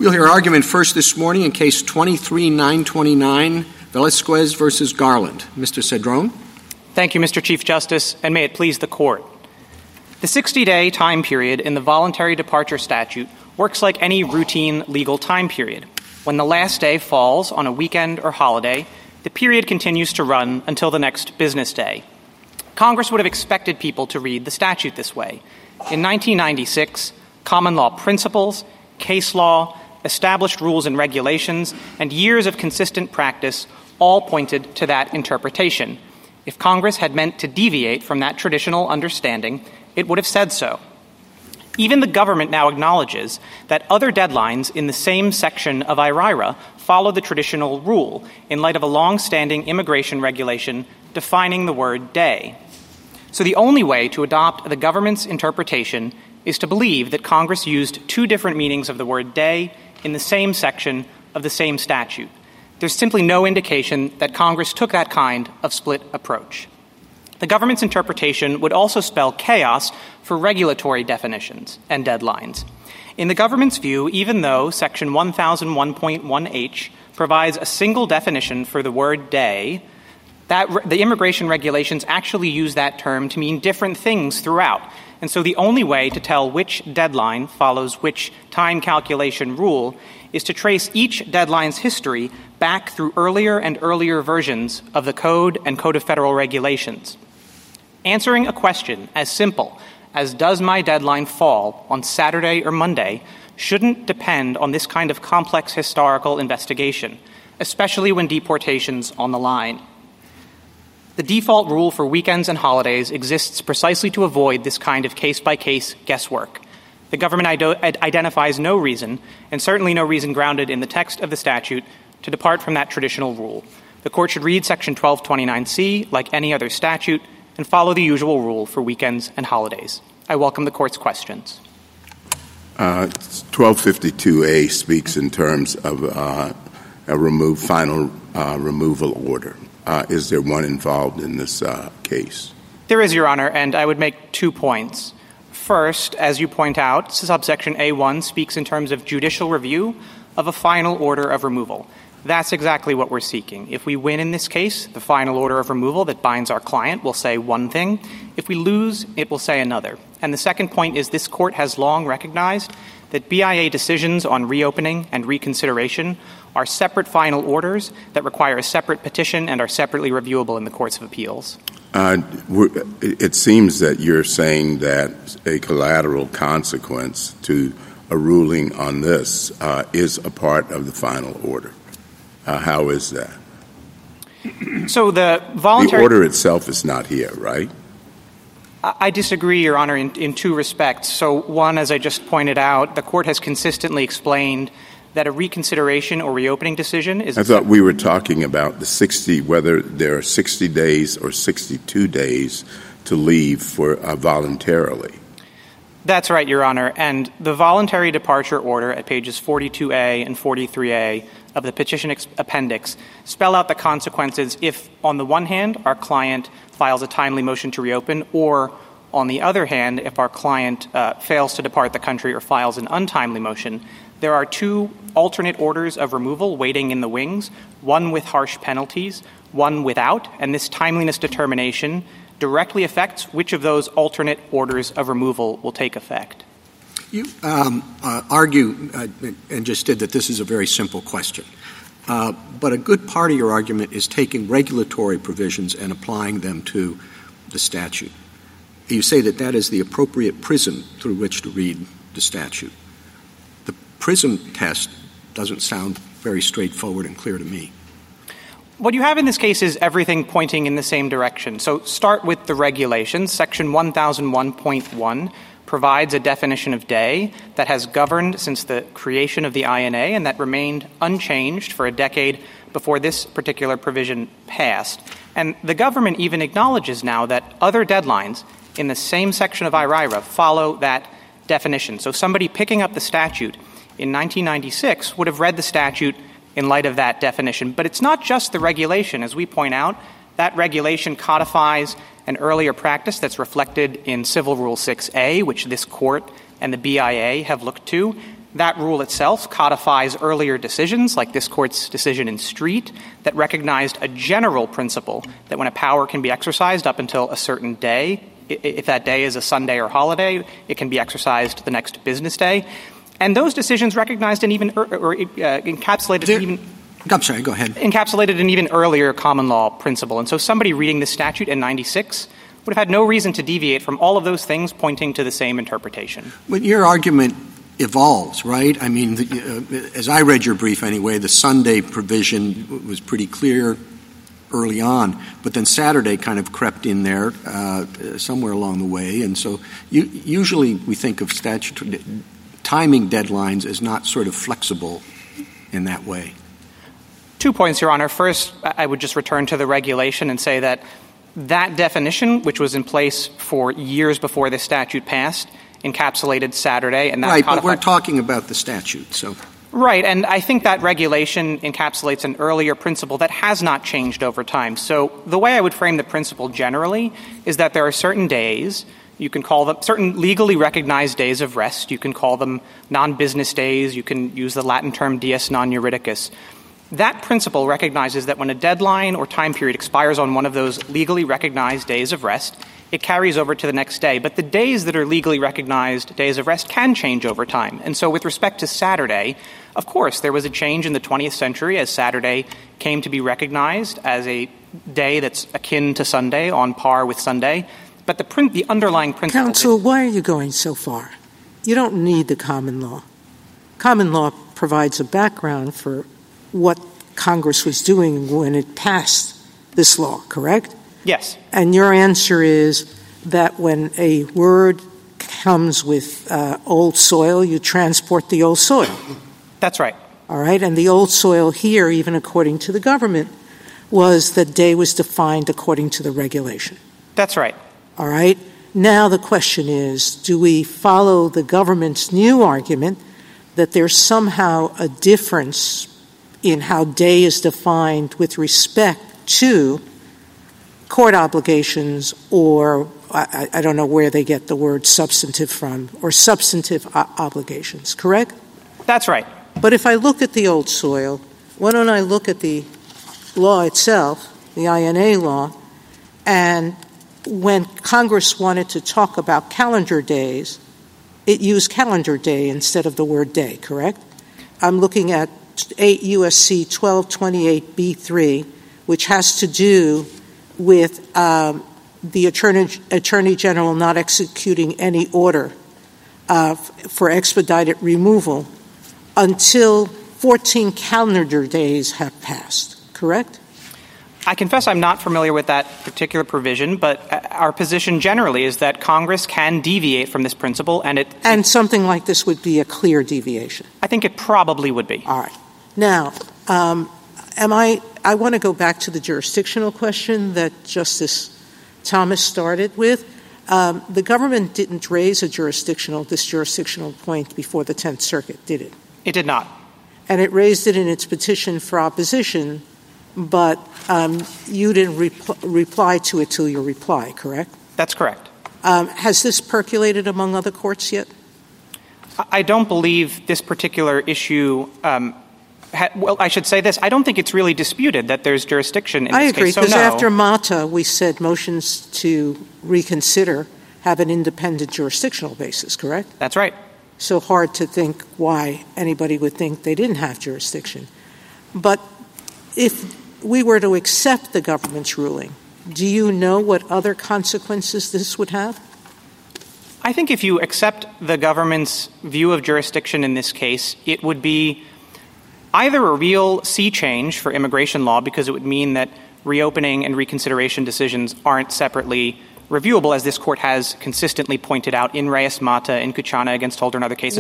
We'll hear argument first this morning in Case 23-929, Velasquez v. Garland. Mr. Cedrone. Thank you, Mr. Chief Justice, and may it please the Court. The 60-day time period in the voluntary departure statute works like any routine legal time period. When the last day falls on a weekend or holiday, the period continues to run until the next business day. Congress would have expected people to read the statute this way. In 1996, common law principles, case law, established rules and regulations, and years of consistent practice all pointed to that interpretation. If Congress had meant to deviate from that traditional understanding, it would have said so. Even the government now acknowledges that other deadlines in the same section of IRIRA follow the traditional rule in light of a long-standing immigration regulation defining the word day. So the only way to adopt the government's interpretation is to believe that Congress used two different meanings of the word day in the same section of the same statute. There's simply no indication that Congress took that kind of split approach. The government's interpretation would also spell chaos for regulatory definitions and deadlines. In the government's view, even though Section 1001.1H provides a single definition for the word day, the immigration regulations actually use that term to mean different things throughout. And so the only way to tell which deadline follows which time calculation rule is to trace each deadline's history back through earlier and earlier versions of the Code and Code of Federal Regulations. Answering a question as simple as does my deadline fall on Saturday or Monday shouldn't depend on this kind of complex historical investigation, especially when deportation's on the line. The default rule for weekends and holidays exists precisely to avoid this kind of case-by-case guesswork. The government identifies no reason, and certainly no reason grounded in the text of the statute, to depart from that traditional rule. The Court should read Section 1229C like any other statute and follow the usual rule for weekends and holidays. I welcome the Court's questions. 1252A speaks in terms of a final removal order. Is there one involved in this case? There is, Your Honor, and I would make 2 points. First, as you point out, subsection A1 speaks in terms of judicial review of a final order of removal. That's exactly what we're seeking. If we win in this case, the final order of removal that binds our client will say one thing. If we lose, it will say another. And the second point is this Court has long recognized that BIA decisions on reopening and reconsideration are separate final orders that require a separate petition and are separately reviewable in the courts of appeals. It seems that you're saying that a collateral consequence to a ruling on this is a part of the final order. How is that? So the order itself is not here, right? I disagree, Your Honor, in two respects. So one, as I just pointed out, the Court has consistently explained that a reconsideration or reopening decision is... I thought we were talking about the 60, whether there are 60 days or 62 days to leave for voluntarily. That's right, Your Honor. And the voluntary departure order at pages 42A and 43A of the petition appendix spell out the consequences if, on the one hand, our client files a timely motion to reopen, or, on the other hand, if our client fails to depart the country or files an untimely motion. There are two alternate orders of removal waiting in the wings, one with harsh penalties, one without, and this timeliness determination directly affects which of those alternate orders of removal will take effect. You argue, and just did, that this is a very simple question. But a good part of your argument is taking regulatory provisions and applying them to the statute. You say that that is the appropriate prism through which to read the statute. The prism test doesn't sound very straightforward and clear to me. What you have in this case is everything pointing in the same direction. So start with the regulations. Section 1001.1 provides a definition of day that has governed since the creation of the INA and that remained unchanged for a decade before this particular provision passed. And the government even acknowledges now that other deadlines in the same section of IRIRA follow that definition. So somebody picking up the statute in 1996 would have read the statute in light of that definition. But it's not just the regulation. As we point out, that regulation codifies an earlier practice that's reflected in Civil Rule 6A, which this Court and the BIA have looked to. That rule itself codifies earlier decisions, like this Court's decision in Street, that recognized a general principle that when a power can be exercised up until a certain day, if that day is a Sunday or holiday, it can be exercised the next business day. And those decisions recognized an even encapsulated an even earlier common law principle. And so somebody reading this statute in 96 would have had no reason to deviate from all of those things pointing to the same interpretation. But your argument evolves, right? I mean, as I read your brief anyway, the Sunday provision was pretty clear early on, but then Saturday kind of crept in there somewhere along the way. And so usually we think of statutory timing deadlines as not sort of flexible in that way. 2 points, Your Honor. First, I would just return to the regulation and say that definition, which was in place for years before this statute passed, encapsulated Saturday. And that right, but we're talking about the statute, so. Right, and I think that regulation encapsulates an earlier principle that has not changed over time. So the way I would frame the principle generally is that there are certain days, you can call them certain legally recognized days of rest. You can call them non-business days. You can use the Latin term dies non juridicus. That principle recognizes that when a deadline or time period expires on one of those legally recognized days of rest, it carries over to the next day. But the days that are legally recognized days of rest can change over time. And so with respect to Saturday, of course, there was a change in the 20th century as Saturday came to be recognized as a day that's akin to Sunday, on par with Sunday. But the underlying principle— Counsel, why are you going so far? You don't need the common law. Common law provides a background for what Congress was doing when it passed this law, correct? Yes. And your answer is that when a word comes with old soil, you transport the old soil. That's right. All right. And the old soil here, even according to the government, was the day was defined according to the regulation. That's right. All right. Now the question is, do we follow the government's new argument that there's somehow a difference in how day is defined with respect to court obligations, or I don't know where they get the word substantive from, or substantive obligations, correct? That's right. But if I look at the old soil, why don't I look at the law itself, the INA law, and when Congress wanted to talk about calendar days, it used calendar day instead of the word day, correct? I'm looking at 8 U.S.C. 1228b3, which has to do with the Attorney General not executing any order for expedited removal until 14 calendar days have passed, correct? I confess I'm not familiar with that particular provision, but our position generally is that Congress can deviate from this principle, and something like this would be a clear deviation. I think it probably would be. All right. Now, I want to go back to the jurisdictional question that Justice Thomas started with. The government didn't raise this jurisdictional point before the Tenth Circuit, did it? It did not. And it raised it in its petition for opposition, but you didn't reply to it till your reply, correct? That's correct. Has this percolated among other courts yet? I don't believe this particular issue well, I should say this. I don't think it's really disputed that there's jurisdiction in this case. I agree, because after Mata, we said motions to reconsider have an independent jurisdictional basis, correct? That's right. So hard to think why anybody would think they didn't have jurisdiction. But if we were to accept the government's ruling, do you know what other consequences this would have? I think if you accept the government's view of jurisdiction in this case, it would be either a real sea change for immigration law, because it would mean that reopening and reconsideration decisions aren't separately reviewable, as this court has consistently pointed out in Reyes Mata, in Kuchana against Holder, and other cases.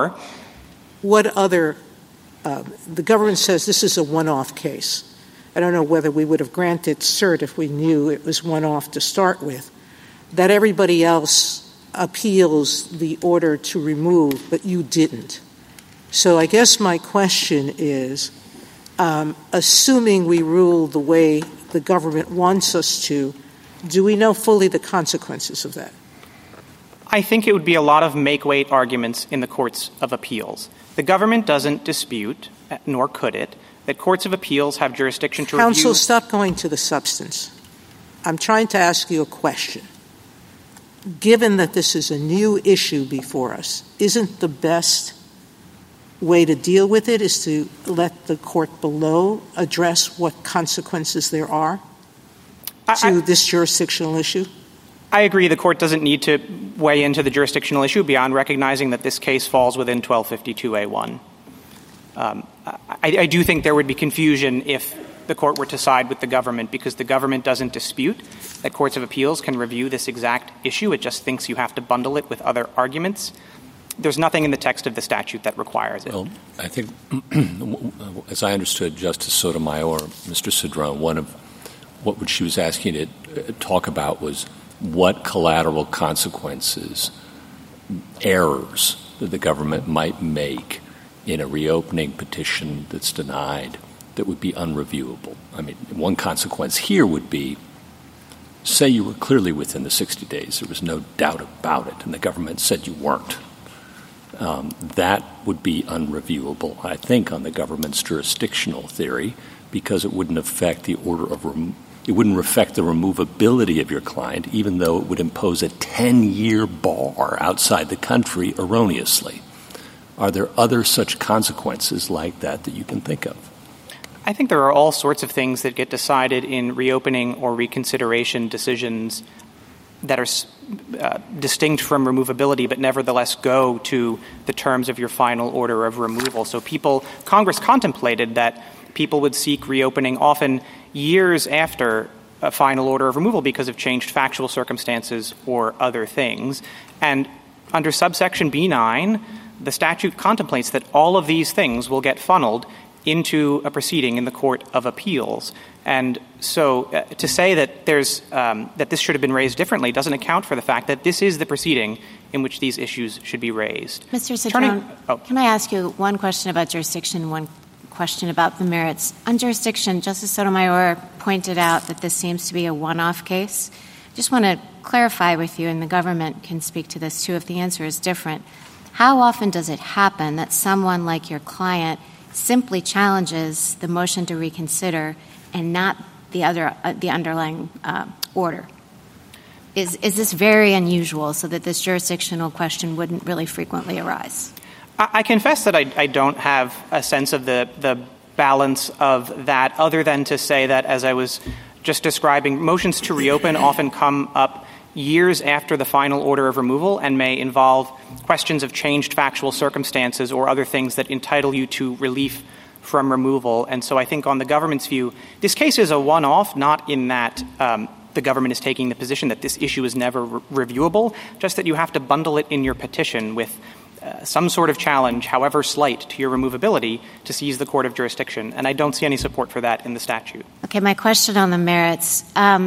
The government says this is a one-off case. I don't know whether we would have granted cert if we knew it was one-off to start with, that everybody else appeals the order to remove, but you didn't. So I guess my question is, assuming we rule the way the government wants us to, do we know fully the consequences of that? I think it would be a lot of make-weight arguments in the courts of appeals. The government doesn't dispute, nor could it, that courts of appeals have jurisdiction to review— Counsel, stop going to the substance. I'm trying to ask you a question. Given that this is a new issue before us, isn't the best way to deal with it is to let the court below address what consequences there are to this jurisdictional issue? I agree the court doesn't need to weigh into the jurisdictional issue beyond recognizing that this case falls within 1252A1. I do think there would be confusion if the court were to side with the government, because the government doesn't dispute that courts of appeals can review this exact issue. It just thinks you have to bundle it with other arguments. There's nothing in the text of the statute that requires it. Well, I think, as I understood Justice Sotomayor, Mr. Cedrone, one of what she was asking to talk about was what collateral consequences, errors that the government might make in a reopening petition that's denied that would be unreviewable. I mean, one consequence here would be, say you were clearly within the 60 days. There was no doubt about it, and the government said you weren't. That would be unreviewable, I think, on the government's jurisdictional theory, because it wouldn't affect the it wouldn't affect the removability of your client, even though it would impose a 10-year bar outside the country erroneously. Are there other such consequences like that that you can think of? I think there are all sorts of things that get decided in reopening or reconsideration decisions that are distinct from removability, but nevertheless go to the terms of your final order of removal. So Congress contemplated that people would seek reopening often years after a final order of removal because of changed factual circumstances or other things. And under subsection B9, the statute contemplates that all of these things will get funneled into a proceeding in the Court of Appeals. And so to say that that this should have been raised differently doesn't account for the fact that this is the proceeding in which these issues should be raised. Mr. Cedrone, can I ask you one question about jurisdiction, one question about the merits? On jurisdiction, Justice Sotomayor pointed out that this seems to be a one-off case. I just want to clarify with you, and the government can speak to this too if the answer is different. How often does it happen that someone like your client simply challenges the motion to reconsider and not the underlying order? Is this very unusual so that this jurisdictional question wouldn't really frequently arise? I confess that I don't have a sense of the balance of that, other than to say that, as I was just describing, motions to reopen often come up years after the final order of removal and may involve questions of changed factual circumstances or other things that entitle you to relief from removal. And so I think on the government's view, this case is a one-off, not in that the government is taking the position that this issue is never reviewable, just that you have to bundle it in your petition with some sort of challenge, however slight, to your removability to seize the court of jurisdiction. And I don't see any support for that in the statute. Okay, my question on the merits.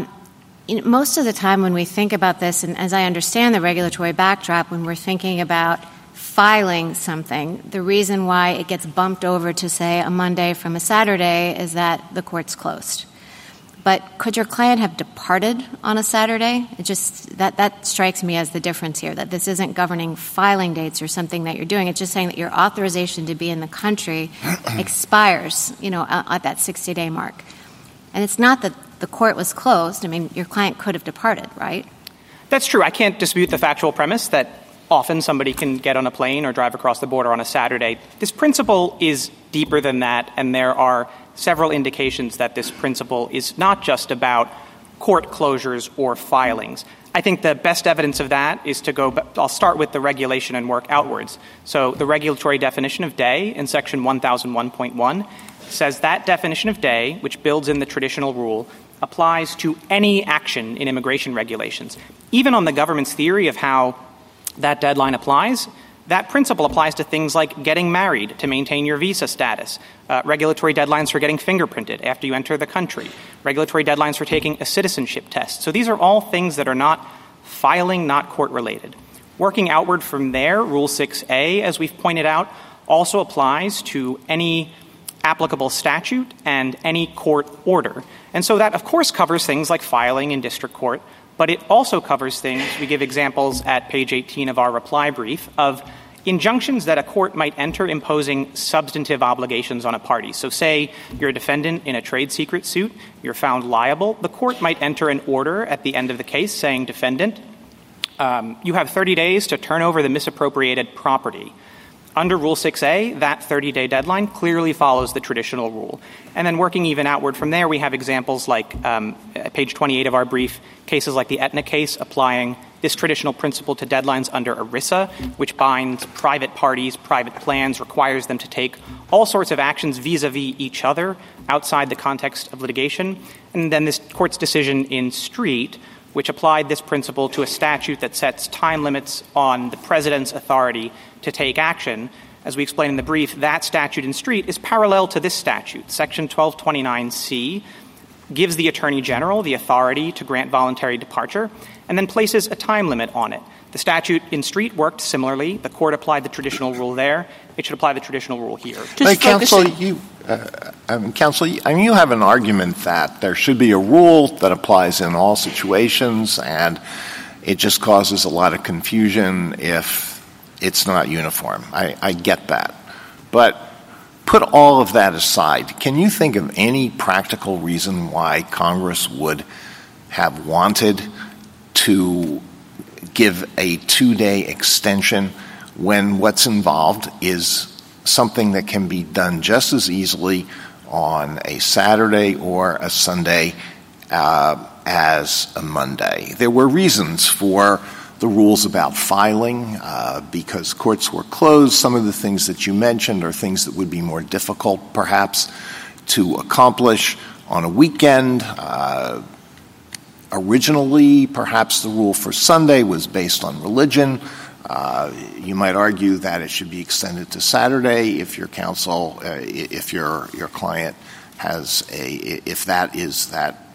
Most of the time when we think about this, and as I understand the regulatory backdrop, when we're thinking about filing something, the reason why it gets bumped over to, say, a Monday from a Saturday is that the court's closed. But could your client have departed on a Saturday? That strikes me as the difference here, that this isn't governing filing dates or something that you're doing. It's just saying that your authorization to be in the country expires, at that 60-day mark. And it's not that the court was closed. I mean, your client could have departed, right? That's true. I can't dispute the factual premise that often somebody can get on a plane or drive across the border on a Saturday. This principle is deeper than that, and there are several indications that this principle is not just about court closures or filings. I think the best evidence of that is I'll start with the regulation and work outwards. So the regulatory definition of day in Section 1001.1 says that definition of day, which builds in the traditional rule, applies to any action in immigration regulations. Even on the government's theory of how that deadline applies, that principle applies to things like getting married to maintain your visa status, regulatory deadlines for getting fingerprinted after you enter the country, regulatory deadlines for taking a citizenship test. So these are all things that are not filing, not court-related. Working outward from there, Rule 6A, as we've pointed out, also applies to any applicable statute and any court order. And so that, of course, covers things like filing in district court, but it also covers things, we give examples at page 18 of our reply brief, of injunctions that a court might enter imposing substantive obligations on a party. So say you're a defendant in a trade secret suit, you're found liable, the court might enter an order at the end of the case saying, defendant, you have 30 days to turn over the misappropriated property. Under Rule 6a, that 30-day deadline clearly follows the traditional rule. And then working even outward from there, we have examples like at page 28 of our brief, cases like the Aetna case applying this traditional principle to deadlines under ERISA, which binds private parties, private plans, requires them to take all sorts of actions vis-a-vis each other outside the context of litigation. And then this court's decision in Street, which applied this principle to a statute that sets time limits on the president's authority to take action. As we explained in the brief, that statute in Street is parallel to this statute. Section 1229C gives the Attorney General the authority to grant voluntary departure and then places a time limit on it. The statute in Street worked similarly. The court applied the traditional rule there. It should apply the traditional rule here. Counsel, you have an argument that there should be a rule that applies in all situations, and it just causes a lot of confusion if it's not uniform. I get that. But put all of that aside. Can you think of any practical reason why Congress would have wanted to give a 2-day extension when what's involved is something that can be done just as easily on a Saturday or a Sunday as a Monday? There were reasons for the rules about filing because courts were closed. Some of the things that you mentioned are things that would be more difficult, perhaps, to accomplish on a weekend. Originally, perhaps the rule for Sunday was based on religion. You might argue that it should be extended to Saturday if your counsel, if your client has if that is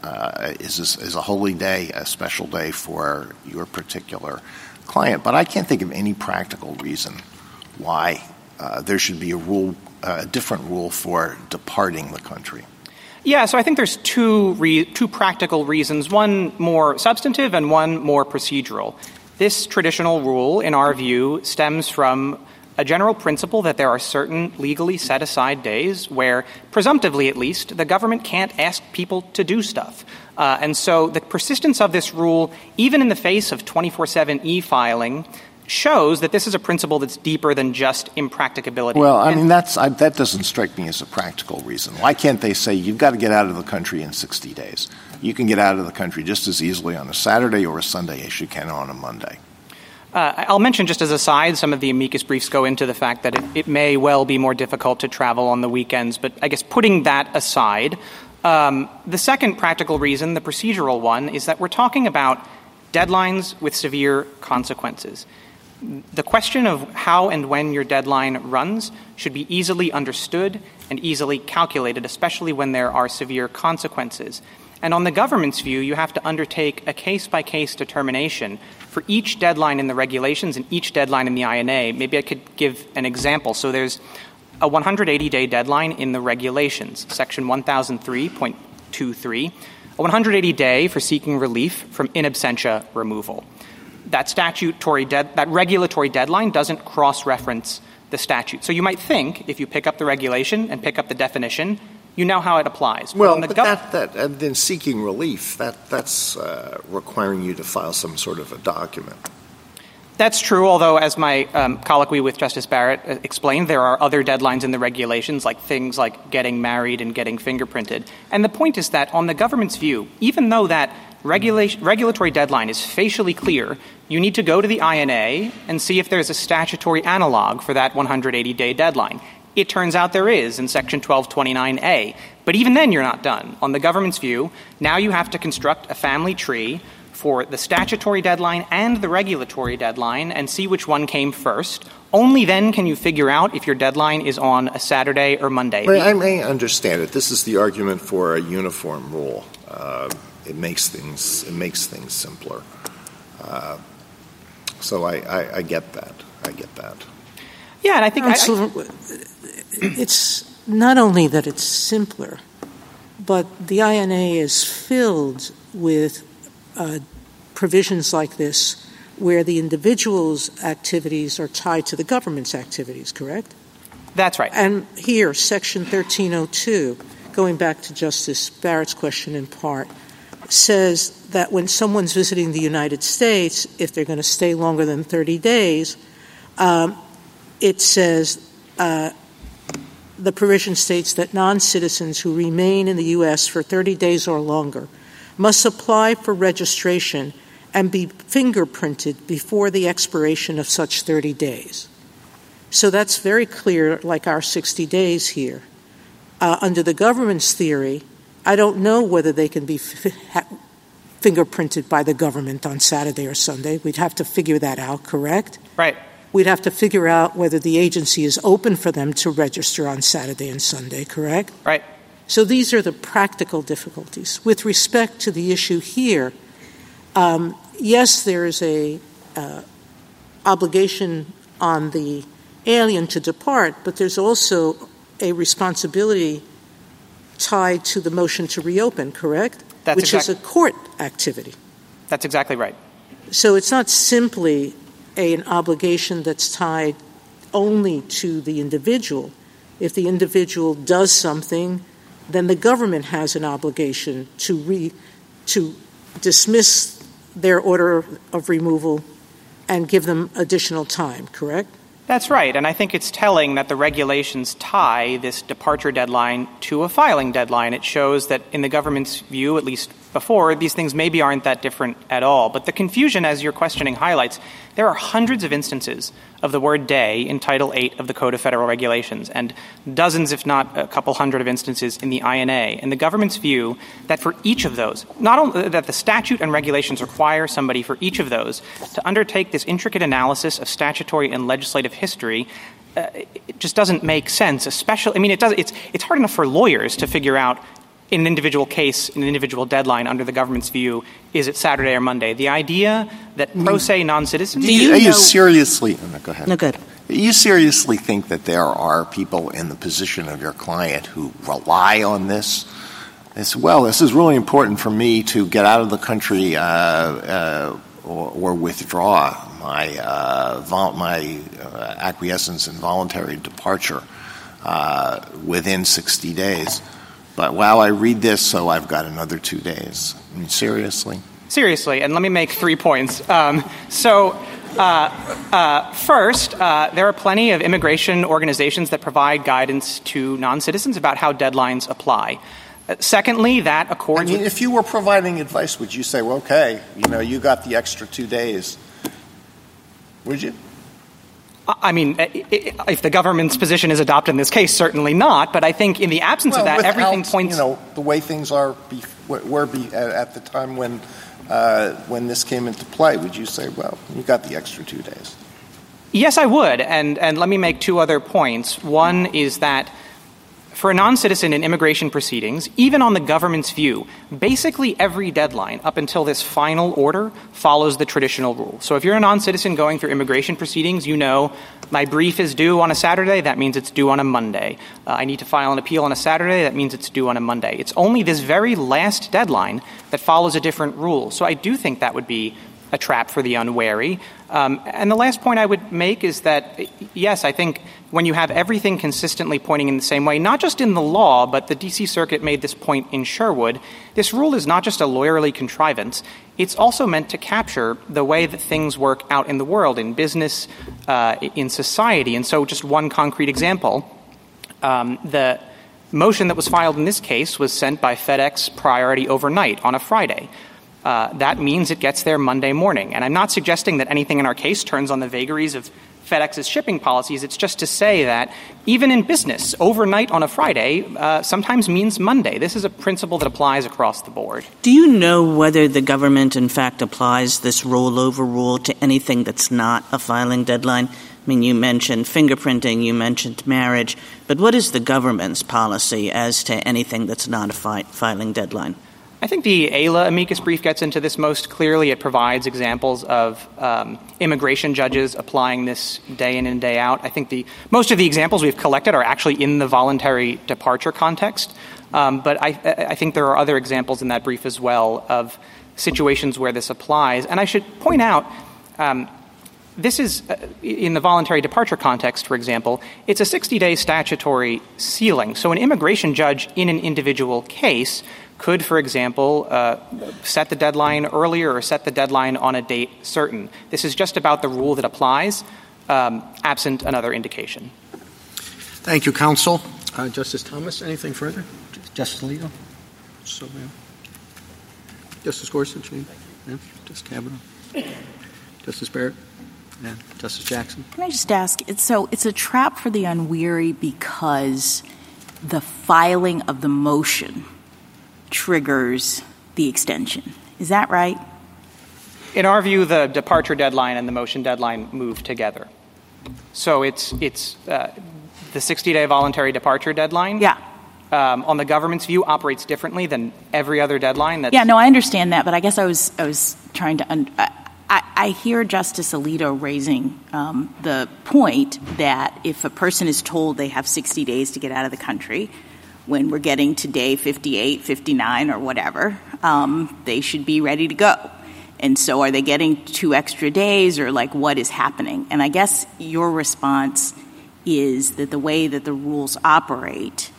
a holy day, a special day for your particular client. But I can't think of any practical reason why there should be a different rule for departing the country. Yeah, so I think there's two practical reasons, one more substantive and one more procedural. This traditional rule, in our view, stems from a general principle that there are certain legally set-aside days where, presumptively at least, the government can't ask people to do stuff. And so the persistence of this rule, even in the face of 24/7 e-filing, shows that this is a principle that's deeper than just impracticability. Well, I mean, that doesn't strike me as a practical reason. Why can't they say you've got to get out of the country in 60 days? You can get out of the country just as easily on a Saturday or a Sunday as you can on a Monday. I'll mention just as a side, some of the amicus briefs go into the fact that it may well be more difficult to travel on the weekends. But I guess putting that aside, the second practical reason, the procedural one, is that we're talking about deadlines with severe consequences. The question of how and when your deadline runs should be easily understood and easily calculated, especially when there are severe consequences. And on the government's view, you have to undertake a case-by-case determination for each deadline in the regulations and each deadline in the INA. Maybe I could give an example. So there's a 180-day deadline in the regulations, Section 1003.23, a 180-day for seeking relief from in absentia removal. That regulatory deadline doesn't cross-reference the statute. So you might think, if you pick up the regulation and pick up the definition, you know how it applies. Well, then seeking relief, that's requiring you to file some sort of a document. That's true, although as my colloquy with Justice Barrett explained, there are other deadlines in the regulations, like things like getting married and getting fingerprinted. And the point is that on the government's view, even though that regulatory deadline is facially clear, you need to go to the INA and see if there's a statutory analog for that 180-day deadline. It turns out there is in Section 1229A. But even then, you're not done. On the government's view, now you have to construct a family tree for the statutory deadline and the regulatory deadline and see which one came first. Only then can you figure out if your deadline is on a Saturday or Monday. Well, I may understand it. This is the argument for a uniform rule. It makes things simpler. So I get that. Yeah, and I think it's not only that it's simpler, but the INA is filled with provisions like this where the individual's activities are tied to the government's activities, correct? That's right. And here, Section 1302, going back to Justice Barrett's question in part, says that when someone's visiting the United States, if they're going to stay longer than 30 days, it says the provision states that non-citizens who remain in the U.S. for 30 days or longer must apply for registration and be fingerprinted before the expiration of such 30 days. So that's very clear, like our 60 days here. Under the government's theory, I don't know whether they can be fingerprinted by the government on Saturday or Sunday. We'd have to figure that out, correct? Right. We'd have to figure out whether the agency is open for them to register on Saturday and Sunday, correct? Right. So these are the practical difficulties. With respect to the issue here, yes, there is a obligation on the alien to depart, but there's also a responsibility tied to the motion to reopen, correct? Which is a court activity. That's exactly right. So it's not simply an obligation that's tied only to the individual. If the individual does something, then the government has an obligation to dismiss their order of removal and give them additional time, correct? That's right, and I think it's telling that the regulations tie this departure deadline to a filing deadline. It shows that in the government's view, at least before, these things maybe aren't that different at all. But the confusion, as your questioning highlights, there are hundreds of instances of the word day in Title 8 of the Code of Federal Regulations, and dozens, if not a couple hundred of instances in the INA. And the government's view that for each of those, not only that the statute and regulations require somebody for each of those to undertake this intricate analysis of statutory and legislative history, it just doesn't make sense. Especially, I mean, it's hard enough for lawyers to figure out in an individual case, in an individual deadline under the government's view, is it Saturday or Monday? The idea that pro se non-citizens... You seriously... Oh, no, go ahead. No, good. You seriously think that there are people in the position of your client who rely on this? This is really important for me to get out of the country or withdraw my acquiescence in voluntary departure within 60 days. But while I read this, so I've got another 2 days. I mean, seriously? Seriously, and let me make 3 points. First, there are plenty of immigration organizations that provide guidance to non-citizens about how deadlines apply. Secondly, that accords with... if you were providing advice, would you say, well, okay, you got the extra 2 days? Would you? I mean, if the government's position is adopted in this case, certainly not. But I think in the absence of that, everything points... the way things were at the time when this came into play, would you say, well, you got the extra 2 days? Yes, I would. And let me make 2 other points. One is that for a non-citizen in immigration proceedings, even on the government's view, basically every deadline up until this final order follows the traditional rule. So if you're a non-citizen going through immigration proceedings, my brief is due on a Saturday, that means it's due on a Monday. I need to file an appeal on a Saturday, that means it's due on a Monday. It's only this very last deadline that follows a different rule. So I do think that would be a trap for the unwary. And the last point I would make is that, yes, I think when you have everything consistently pointing in the same way, not just in the law, but the D.C. Circuit made this point in Sherwood, this rule is not just a lawyerly contrivance. It's also meant to capture the way that things work out in the world, in business, in society. And so just one concrete example, the motion that was filed in this case was sent by FedEx Priority overnight on a Friday. That means it gets there Monday morning. And I'm not suggesting that anything in our case turns on the vagaries of FedEx's shipping policies. It's just to say that even in business, overnight on a Friday sometimes means Monday. This is a principle that applies across the board. Do you know whether the government, in fact, applies this rollover rule to anything that's not a filing deadline? I mean, you mentioned fingerprinting, you mentioned marriage, but what is the government's policy as to anything that's not a filing deadline? I think the AILA amicus brief gets into this most clearly. It provides examples of immigration judges applying this day in and day out. I think most of the examples we've collected are actually in the voluntary departure context. But I think there are other examples in that brief as well of situations where this applies. And I should point out, This is, in the voluntary departure context, for example, it's a 60-day statutory ceiling. So an immigration judge in an individual case could, for example, set the deadline earlier or set the deadline on a date certain. This is just about the rule that applies, absent another indication. Thank you, counsel. Justice Thomas, anything further? Justice Alito? So, Justice Gorsuch? Yeah. Justice Kavanaugh? Justice Barrett? Yeah. Justice Jackson? Can I just ask, it's a trap for the unwary because the filing of the motion triggers the extension. Is that right? In our view, the departure deadline and the motion deadline move together. So it's the 60-day voluntary departure deadline. Yeah. On the government's view, operates differently than every other deadline. Yeah, no, I understand that, but I guess I was trying to I hear Justice Alito raising the point that if a person is told they have 60 days to get out of the country, when we're getting to day 58, 59, or whatever, they should be ready to go. And so are they getting 2 extra days, or like what is happening? And I guess your response is that the way that the rules operate,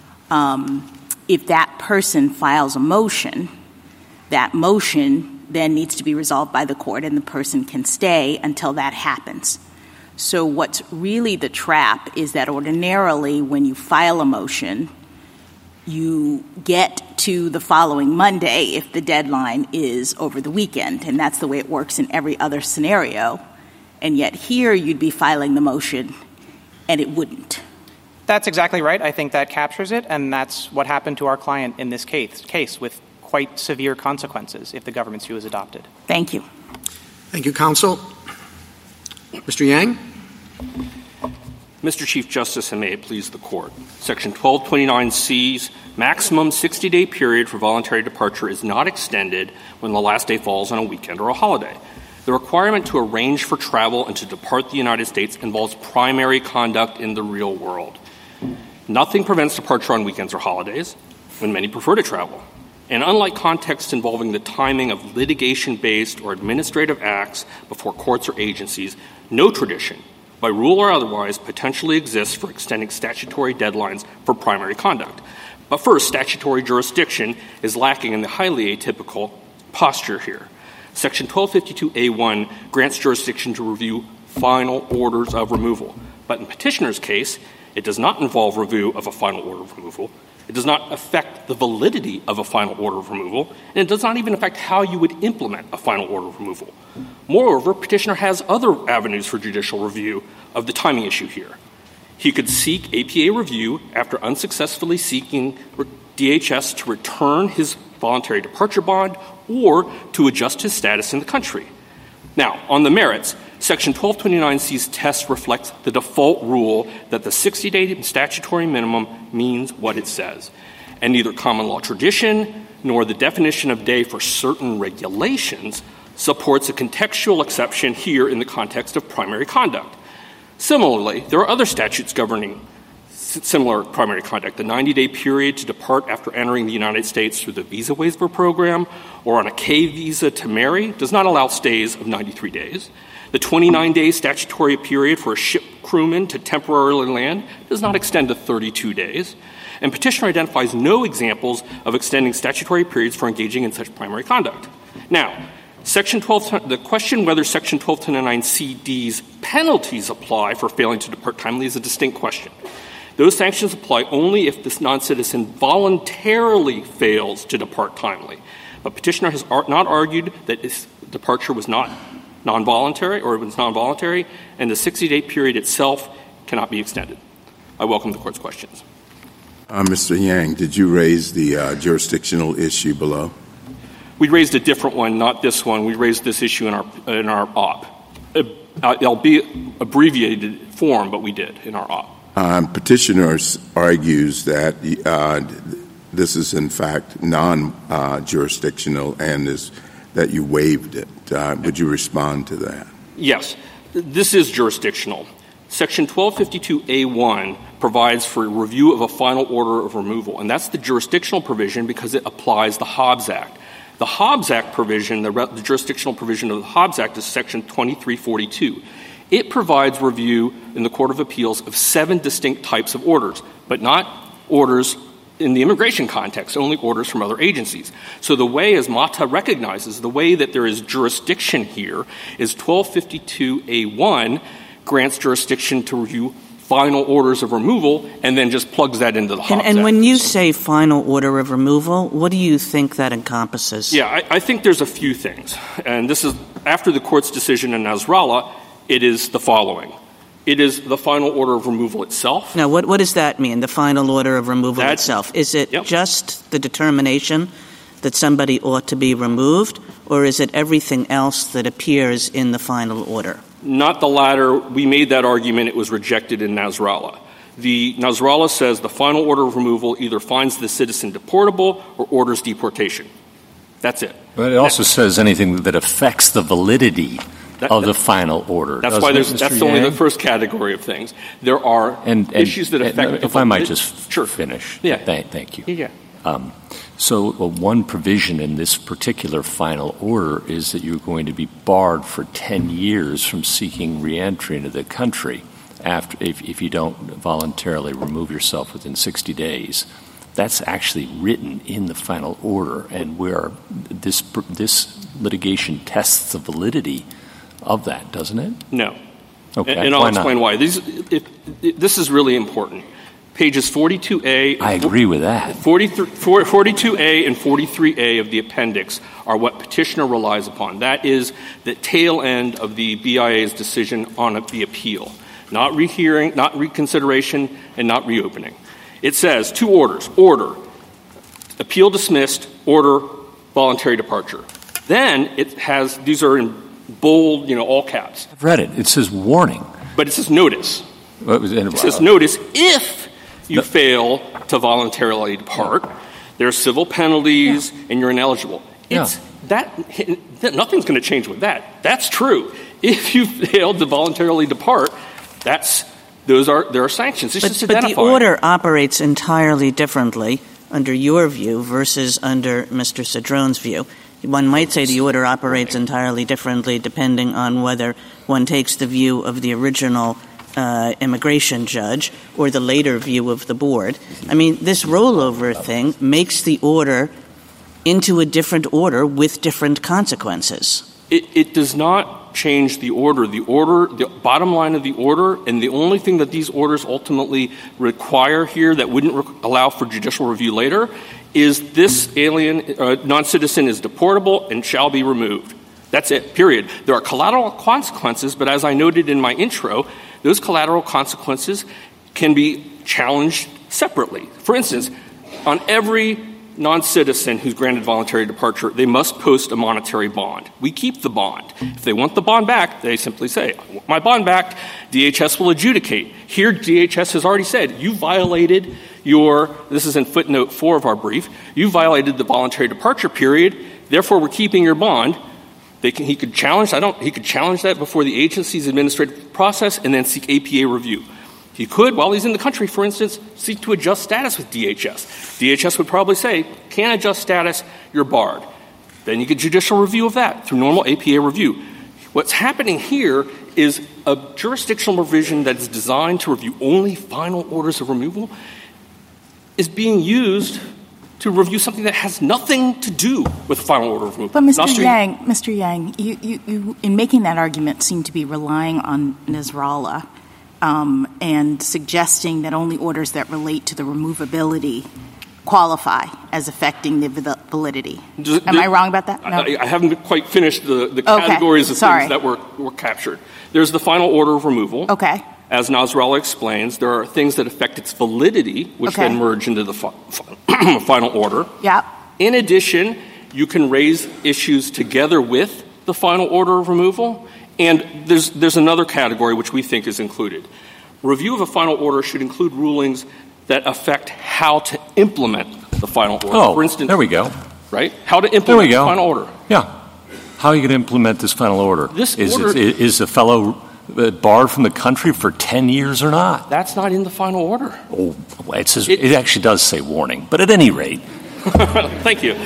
if that person files a motion, that motion then needs to be resolved by the court and the person can stay until that happens. So what's really the trap is that ordinarily when you file a motion, you get to the following Monday if the deadline is over the weekend, and that's the way it works in every other scenario. And yet here you'd be filing the motion and it wouldn't. That's exactly right. I think that captures it, and that's what happened to our client in this case with quite severe consequences if the government's view is adopted. Thank you. Thank you, counsel. Mr. Yang? Mr. Chief Justice, and may it please the Court, Section 1229C's maximum 60-day period for voluntary departure is not extended when the last day falls on a weekend or a holiday. The requirement to arrange for travel and to depart the United States involves primary conduct in the real world. Nothing prevents departure on weekends or holidays, when many prefer to travel. And unlike contexts involving the timing of litigation-based or administrative acts before courts or agencies, no tradition, by rule or otherwise, potentially exists for extending statutory deadlines for primary conduct. But first, statutory jurisdiction is lacking in the highly atypical posture here. Section 1252A1 grants jurisdiction to review final orders of removal. But in petitioner's case, it does not involve review of a final order of removal. It does not affect the validity of a final order of removal, and it does not even affect how you would implement a final order of removal. Moreover, petitioner has other avenues for judicial review of the timing issue here. He could seek APA review after unsuccessfully seeking DHS to return his voluntary departure bond or to adjust his status in the country. Now, on the merits, Section 1229C's test reflects the default rule that the 60-day statutory minimum means what it says, and neither common law tradition nor the definition of day for certain regulations supports a contextual exception here in the context of primary conduct. Similarly, there are other statutes governing similar primary conduct. The 90-day period to depart after entering the United States through the visa waiver program or on a K visa to marry does not allow stays of 93 days. The 29-day statutory period for a ship crewman to temporarily land does not extend to 32 days. And petitioner identifies no examples of extending statutory periods for engaging in such primary conduct. Now, the question whether Section 1229CD's penalties apply for failing to depart timely is a distinct question. Those sanctions apply only if this non-citizen voluntarily fails to depart timely. But petitioner has not argued that his departure was not non-voluntary or it was non-voluntary, and the 60-day period itself cannot be extended. I welcome the Court's questions. Mr. Yang, did you raise the jurisdictional issue below? We raised a different one, not this one. We raised this issue in our op. Albeit abbreviated form, but we did in our op. Petitioner argues that this is, in fact, non-jurisdictional and that you waived it. Would you respond to that? Yes. This is jurisdictional. Section 1252A1 provides for review of a final order of removal, and that's the jurisdictional provision because it applies the Hobbs Act. The Hobbs Act provision, the jurisdictional provision of the Hobbs Act, is Section 2342. It provides review in the Court of Appeals of 7 distinct types of orders, but not orders in the immigration context, only orders from other agencies. So the way, as Mata recognizes, the way that there is jurisdiction here is 1252A1 grants jurisdiction to review final orders of removal and then just plugs that into the Hobbs Act. And when you say final order of removal, what do you think that encompasses? Yeah, I think there's a few things. And this is after the Court's decision in Nasrallah, it is the following. It is the final order of removal itself. Now, what does that mean, the final order of removal itself? Is it just the determination that somebody ought to be removed, or is it everything else that appears in the final order? Not the latter. We made that argument. It was rejected in Nasrallah. The Nasrallah says the final order of removal either finds the citizen deportable or orders deportation. That's it. But it also says anything that affects the validity of the final order. That's why that's only the first category of things. There are issues that affect. If I might just finish. Yeah. Thank you. Yeah. So one provision in this particular final order is that you're going to be barred for 10 years from seeking reentry into the country if you don't voluntarily remove yourself within 60 days. That's actually written in the final order, and where this litigation tests the validity of that, doesn't it? No. Okay. And I'll explain why. This is really important. Pages 42A. I agree with that. 42A and 43A of the appendix are what petitioner relies upon. That is the tail end of the BIA's decision on the appeal. Not rehearing, not reconsideration, and not reopening. It says 2 orders. Order, appeal dismissed, order, voluntary departure. Then it has, these are in bold, all caps. I've read it. It says warning. But it says notice. It says notice if you fail to voluntarily depart. There are civil penalties and you're ineligible. Nothing's going to change with that. That's true. If you fail to voluntarily depart, there are sanctions. It's but the order operates entirely differently under your view versus under Mr. Cedrone's view. One might say the order operates entirely differently depending on whether one takes the view of the original immigration judge or the later view of the board. I mean, this rollover thing makes the order into a different order with different consequences. It does not change the order. The bottom line of the order, and the only thing that these orders ultimately require here that wouldn't allow for judicial review later, is this alien, non-citizen is deportable and shall be removed. That's it, period. There are collateral consequences, but as I noted in my intro, those collateral consequences can be challenged separately. For instance, on every non-citizen who's granted voluntary departure, they must post a monetary bond. We keep the bond. If they want the bond back, they simply say, I want my bond back. DHS will adjudicate. Here, DHS has already said, you violated this is in footnote 4 of our brief, you violated the voluntary departure period, therefore we're keeping your bond. He could challenge that before the agency's administrative process and then seek APA review. He could, while he's in the country, for instance, seek to adjust status with DHS. DHS would probably say, can't adjust status, you're barred. Then you get judicial review of that through normal APA review. What's happening here is a jurisdictional provision that is designed to review only final orders of removal is being used to review something that has nothing to do with final order of removal. But Mr. Yang, you in making that argument seem to be relying on Nasrallah and suggesting that only orders that relate to the removability qualify as affecting the validity. Am I wrong about that? No? I haven't quite finished the categories of things that were captured. There's the final order of removal. Okay. As Nasrallah explains, there are things that affect its validity, which then merge into the final order. Yeah. In addition, you can raise issues together with the final order of removal. And there's another category which we think is included. Review of a final order should include rulings that affect how to implement the final order. Oh, for instance, there we go. Right? How to implement the final order. Yeah. How are you going to implement this final order? Is a fellow barred from the country for 10 years or not? That's not in the final order. Oh, it actually does say warning. But at any rate, Thank you.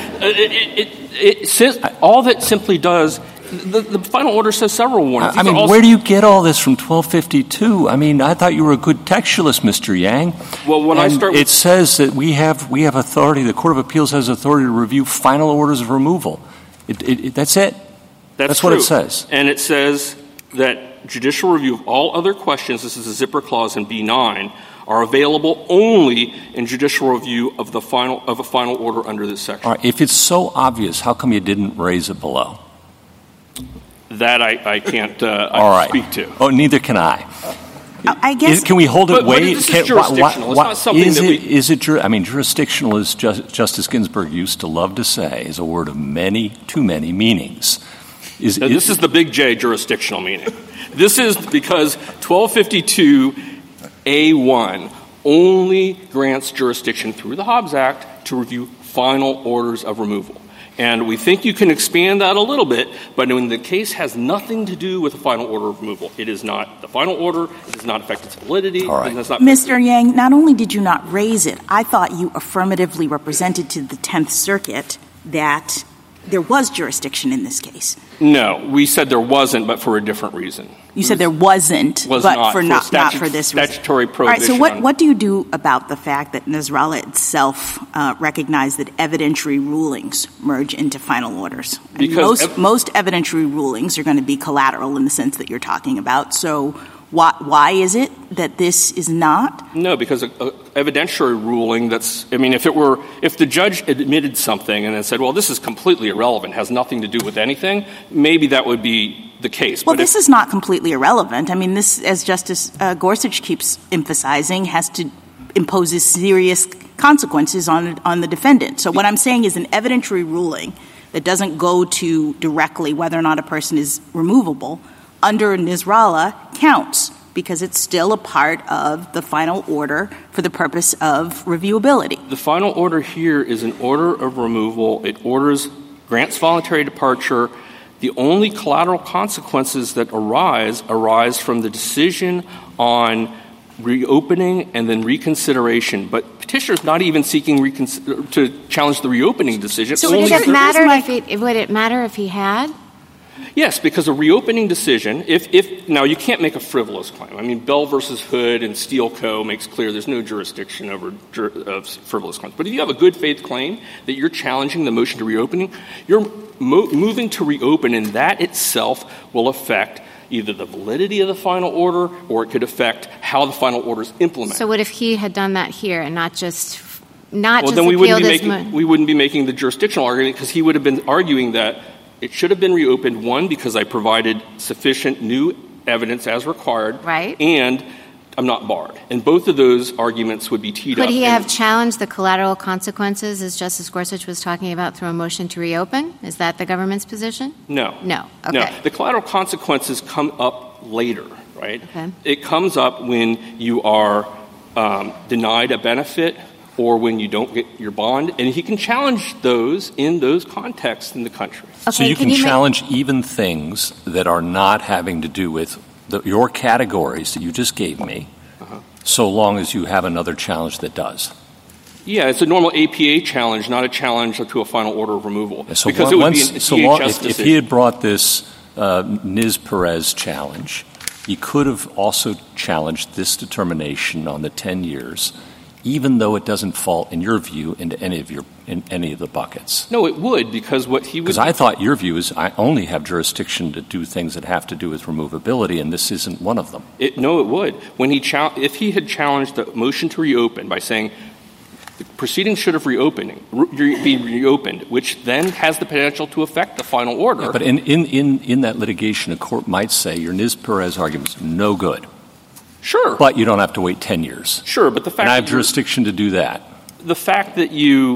All that simply does, the final order says several warnings. Where do you get all this from 1252? I thought you were a good textualist, Mr. Yang. Well, it says that we have authority, the Court of Appeals has authority to review final orders of removal. That's it. That's what it says. And it says that judicial review of all other questions, this is a zipper clause in B9, are available only in judicial review of a final order under this section. All right. If it's so obvious, how come you didn't raise it below? That I can't speak to. Oh, neither can I. I guess. Can we hold it But this is jurisdictional. It's not something jurisdictional, as Justice Ginsburg used to love to say, is a word of too many meanings. This is the big J, jurisdictional meaning. This is because 1252A1 only grants jurisdiction through the Hobbs Act to review final orders of removal. And we think you can expand that a little bit, but when the case has nothing to do with a final order of removal, it is not the final order, it does not affect its validity. All right. Mr. Yang, not only did you not raise it, I thought you affirmatively represented to the 10th Circuit that there was jurisdiction in this case. No, we said there wasn't, but for a different reason. You said there wasn't, but not for this reason. Statutory prohibition. All right, so what do you do about the fact that Nasrallah itself recognized that evidentiary rulings merge into final orders? Most evidentiary rulings are going to be collateral in the sense that you're talking about. So why is it that this is not? No, because an evidentiary ruling if the judge admitted something and then said, well, this is completely irrelevant, has nothing to do with anything, maybe that would be the case. Well, this is not completely irrelevant. This, as Justice Gorsuch keeps emphasizing, has to impose serious consequences on the defendant. So what I'm saying is an evidentiary ruling that doesn't go to directly whether or not a person is removable under Nasrallah counts because it's still a part of the final order for the purpose of reviewability. The final order here is an order of removal. It grants voluntary departure. The only collateral consequences that arise from the decision on reopening and then reconsideration. But petitioner's not even seeking to challenge the reopening decision. So would it matter if he had? Yes, because a reopening decision, now you can't make a frivolous claim. Bell versus Hood and Steele Co. makes clear there's no jurisdiction over frivolous claims. But if you have a good faith claim that you're challenging the motion to reopening, you're moving to reopen, and that itself will affect either the validity of the final order or it could affect how the final order is implemented. So what if he had done that here and not just we wouldn't be making the jurisdictional argument because he would have been arguing that it should have been reopened, one, because I provided sufficient new evidence as required, right, and I'm not barred. And both of those arguments would be teed up. Could he have challenged the collateral consequences, as Justice Gorsuch was talking about, through a motion to reopen? Is that the government's position? No. No. Okay. No. The collateral consequences come up later, right? Okay. It comes up when you are denied a benefit or when you don't get your bond, and he can challenge those in those contexts in the country. Okay, so you can challenge even things that are not having to do with your categories that you just gave me, so long as you have another challenge that does. Yeah, it's a normal APA challenge, not a challenge to a final order of removal. So because it would be an DHS decision. If he had brought this Ms. Perez challenge, he could have also challenged this determination on the 10 years, even though it doesn't fall, in your view, into any of the buckets. No, it would, because what he would... Because I thought your view is I only have jurisdiction to do things that have to do with removability, and this isn't one of them. No, it would. If he had challenged the motion to reopen by saying the proceedings should have be reopened, which then has the potential to affect the final order... Yeah, but in that litigation, a court might say your Ms. Perez argument is no good. Sure. But you don't have to wait 10 years. Sure, but the fact and I have jurisdiction to do that. The fact that you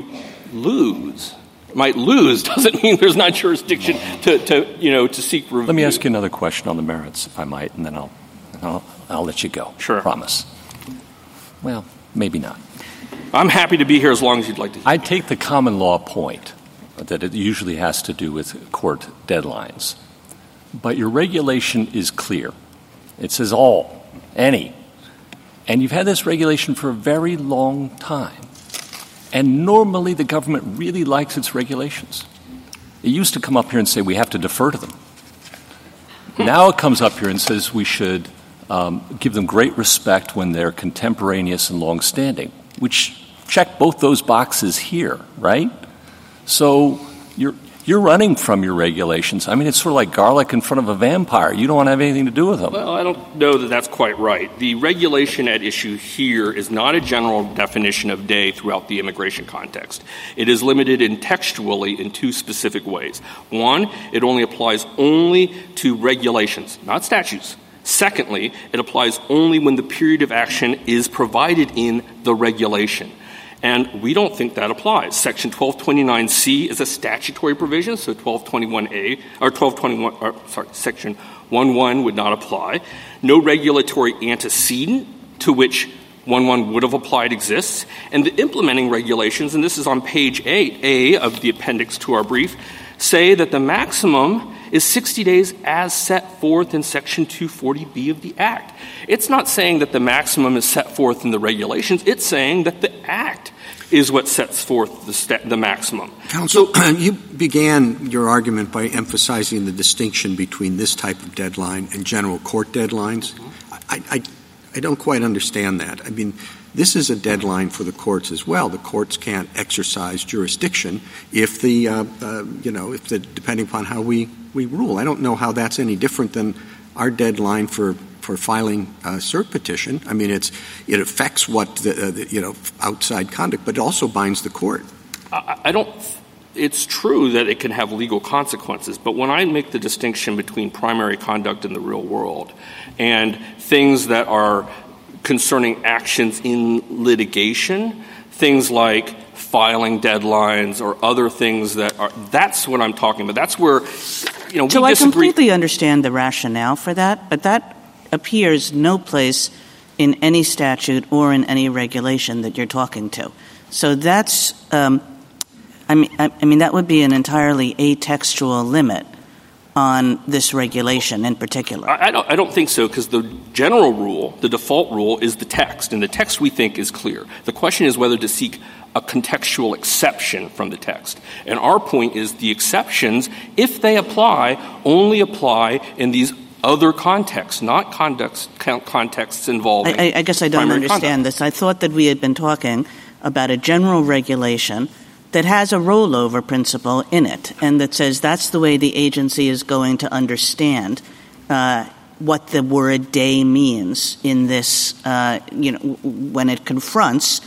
might lose doesn't mean there's not jurisdiction to seek review. Let me ask you another question on the merits, if I might, and then I'll let you go. Sure. Promise. Well, maybe not. I'm happy to be here as long as you'd like to. I take the common law point that it usually has to do with court deadlines. But your regulation is clear. It says any. And you've had this regulation for a very long time. And normally the government really likes its regulations. It used to come up here and say we have to defer to them. Now it comes up here and says we should give them great respect when they're contemporaneous and longstanding, which check both those boxes here, right? So you're running from your regulations. I mean, it's sort of like garlic in front of a vampire. You don't want to have anything to do with them. Well, I don't know that that's quite right. The regulation at issue here is not a general definition of day throughout the immigration context. It is limited textually in two specific ways. One, it only applies only to regulations, not statutes. Secondly, it applies only when the period of action is provided in the regulation. And we don't think that applies. Section 1229C is a statutory provision, so 1221A or 1221 Section 11 would not apply. No regulatory antecedent to which 11 would have applied exists, and the implementing regulations, and this is on page 8A of the appendix to our brief, say that the maximum is 60 days as set forth in Section 240B of the Act. It's not saying that the maximum is set forth in the regulations. It's saying that the Act is what sets forth the maximum. Counsel, you began your argument by emphasizing the distinction between this type of deadline and general court deadlines. I don't quite understand that. I mean, this is a deadline for the courts as well. The courts can't exercise jurisdiction if depending upon how we rule. I don't know how that's any different than our deadline for filing a cert petition. I mean, it affects what outside conduct, but it also binds the court. It's true that it can have legal consequences, but when I make the distinction between primary conduct in the real world and things that are concerning actions in litigation, things like filing deadlines or other things that's what I'm talking about. That's where, we So disagree. I completely understand the rationale for that, but that appears no place in any statute or in any regulation that you're talking to. So that's, that would be an entirely atextual limit on this regulation in particular. I don't think so, because the general rule, the default rule, is the text, and the text we think is clear. The question is whether to seek a contextual exception from the text. And our point is the exceptions, if they apply, only apply in these other contexts, not contexts involving I guess I don't understand this. I thought that we had been talking about a general regulation that has a rollover principle in it, and that says that's the way the agency is going to understand what the word day means in this, when it confronts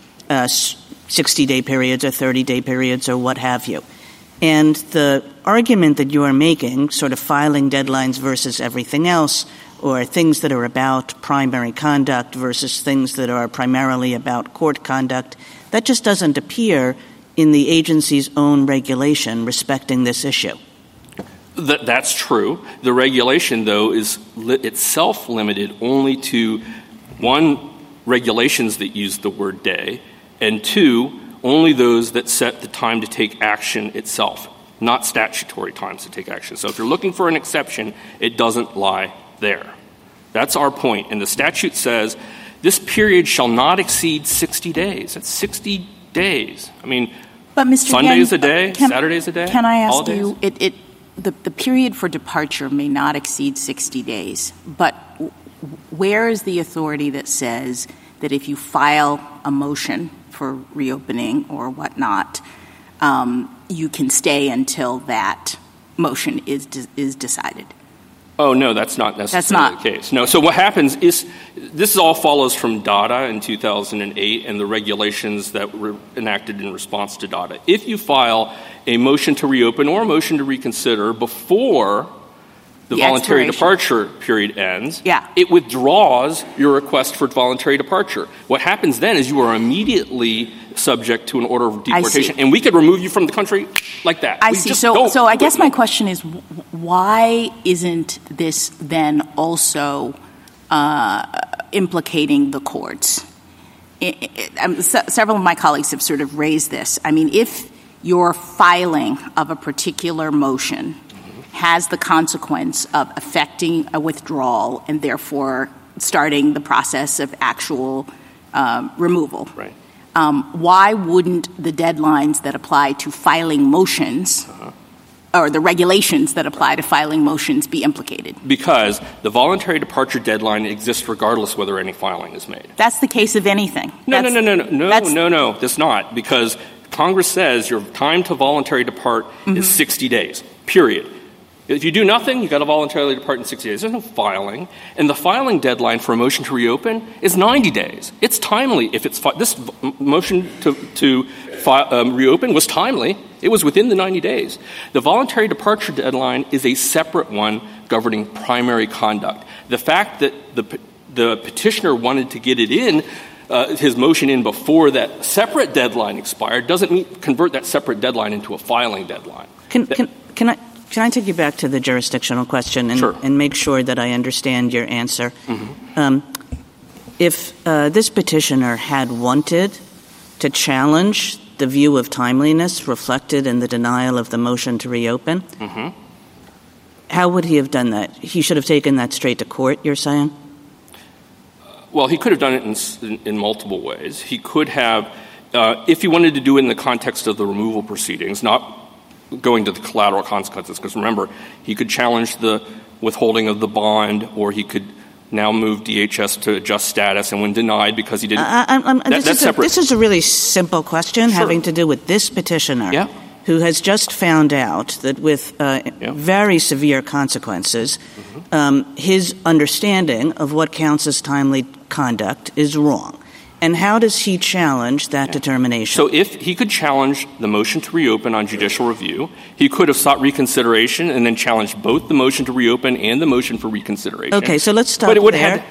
60-day periods or 30-day periods or what have you. And the argument that you are making, sort of filing deadlines versus everything else, or things that are about primary conduct versus things that are primarily about court conduct, that just doesn't appear in the agency's own regulation respecting this issue. That's true. The regulation, though, is itself limited only to, one, regulations that use the word day, and two, only those that set the time to take action itself, not statutory times to take action. So if you're looking for an exception, it doesn't lie there. That's our point. And the statute says this period shall not exceed 60 days. That's 60 days. I mean, but Mr. Sunday's a day, Saturday's a day. Can I ask holidays? you, the period for departure may not exceed 60 days, but where is the authority that says that if you file a motion for reopening or whatnot, you can stay until that motion is decided? Oh, no, that's not necessarily the case. No, so what happens is this all follows from DADA in 2008 and the regulations that were enacted in response to DADA. If you file a motion to reopen or a motion to reconsider before the voluntary departure period ends, it withdraws your request for voluntary departure. What happens then is you are immediately subject to an order of deportation, and we could remove you from the country like that. I see. So I guess my question is, why isn't this then also implicating the courts? Several of my colleagues have sort of raised this. I mean, if your filing of a particular motion has the consequence of affecting a withdrawal and therefore starting the process of actual removal. Right. why wouldn't the deadlines that apply to filing motions or the regulations that apply to filing motions be implicated? Because the voluntary departure deadline exists regardless whether any filing is made. That's the case of anything. No, that's not. Because Congress says your time to voluntarily depart is 60 days, period. If you do nothing, you've got to voluntarily depart in 60 days. There's no filing. And the filing deadline for a motion to reopen is 90 days. It's timely. If it's this motion to reopen was timely, it was within the 90 days. The voluntary departure deadline is a separate one governing primary conduct. The fact that the petitioner wanted to get it in, his motion in before that separate deadline expired, doesn't convert that separate deadline into a filing deadline. Can I take you back to the jurisdictional question and make sure that I understand your answer? If this petitioner had wanted to challenge the view of timeliness reflected in the denial of the motion to reopen, how would he have done that? He should have taken that straight to court, you're saying? Well, he could have done it in multiple ways. He could have, if he wanted to do it in the context of the removal proceedings, not going to the collateral consequences, because remember, he could challenge the withholding of the bond, or he could now move DHS to adjust status, and when denied because he didn't... that's separate. This is a really simple question having to do with this petitioner who has just found out that with very severe consequences, his understanding of what counts as timely conduct is wrong. And how does he challenge that determination? So if he could challenge the motion to reopen on judicial review, he could have sought reconsideration and then challenged both the motion to reopen and the motion for reconsideration. Okay, so let's stop there.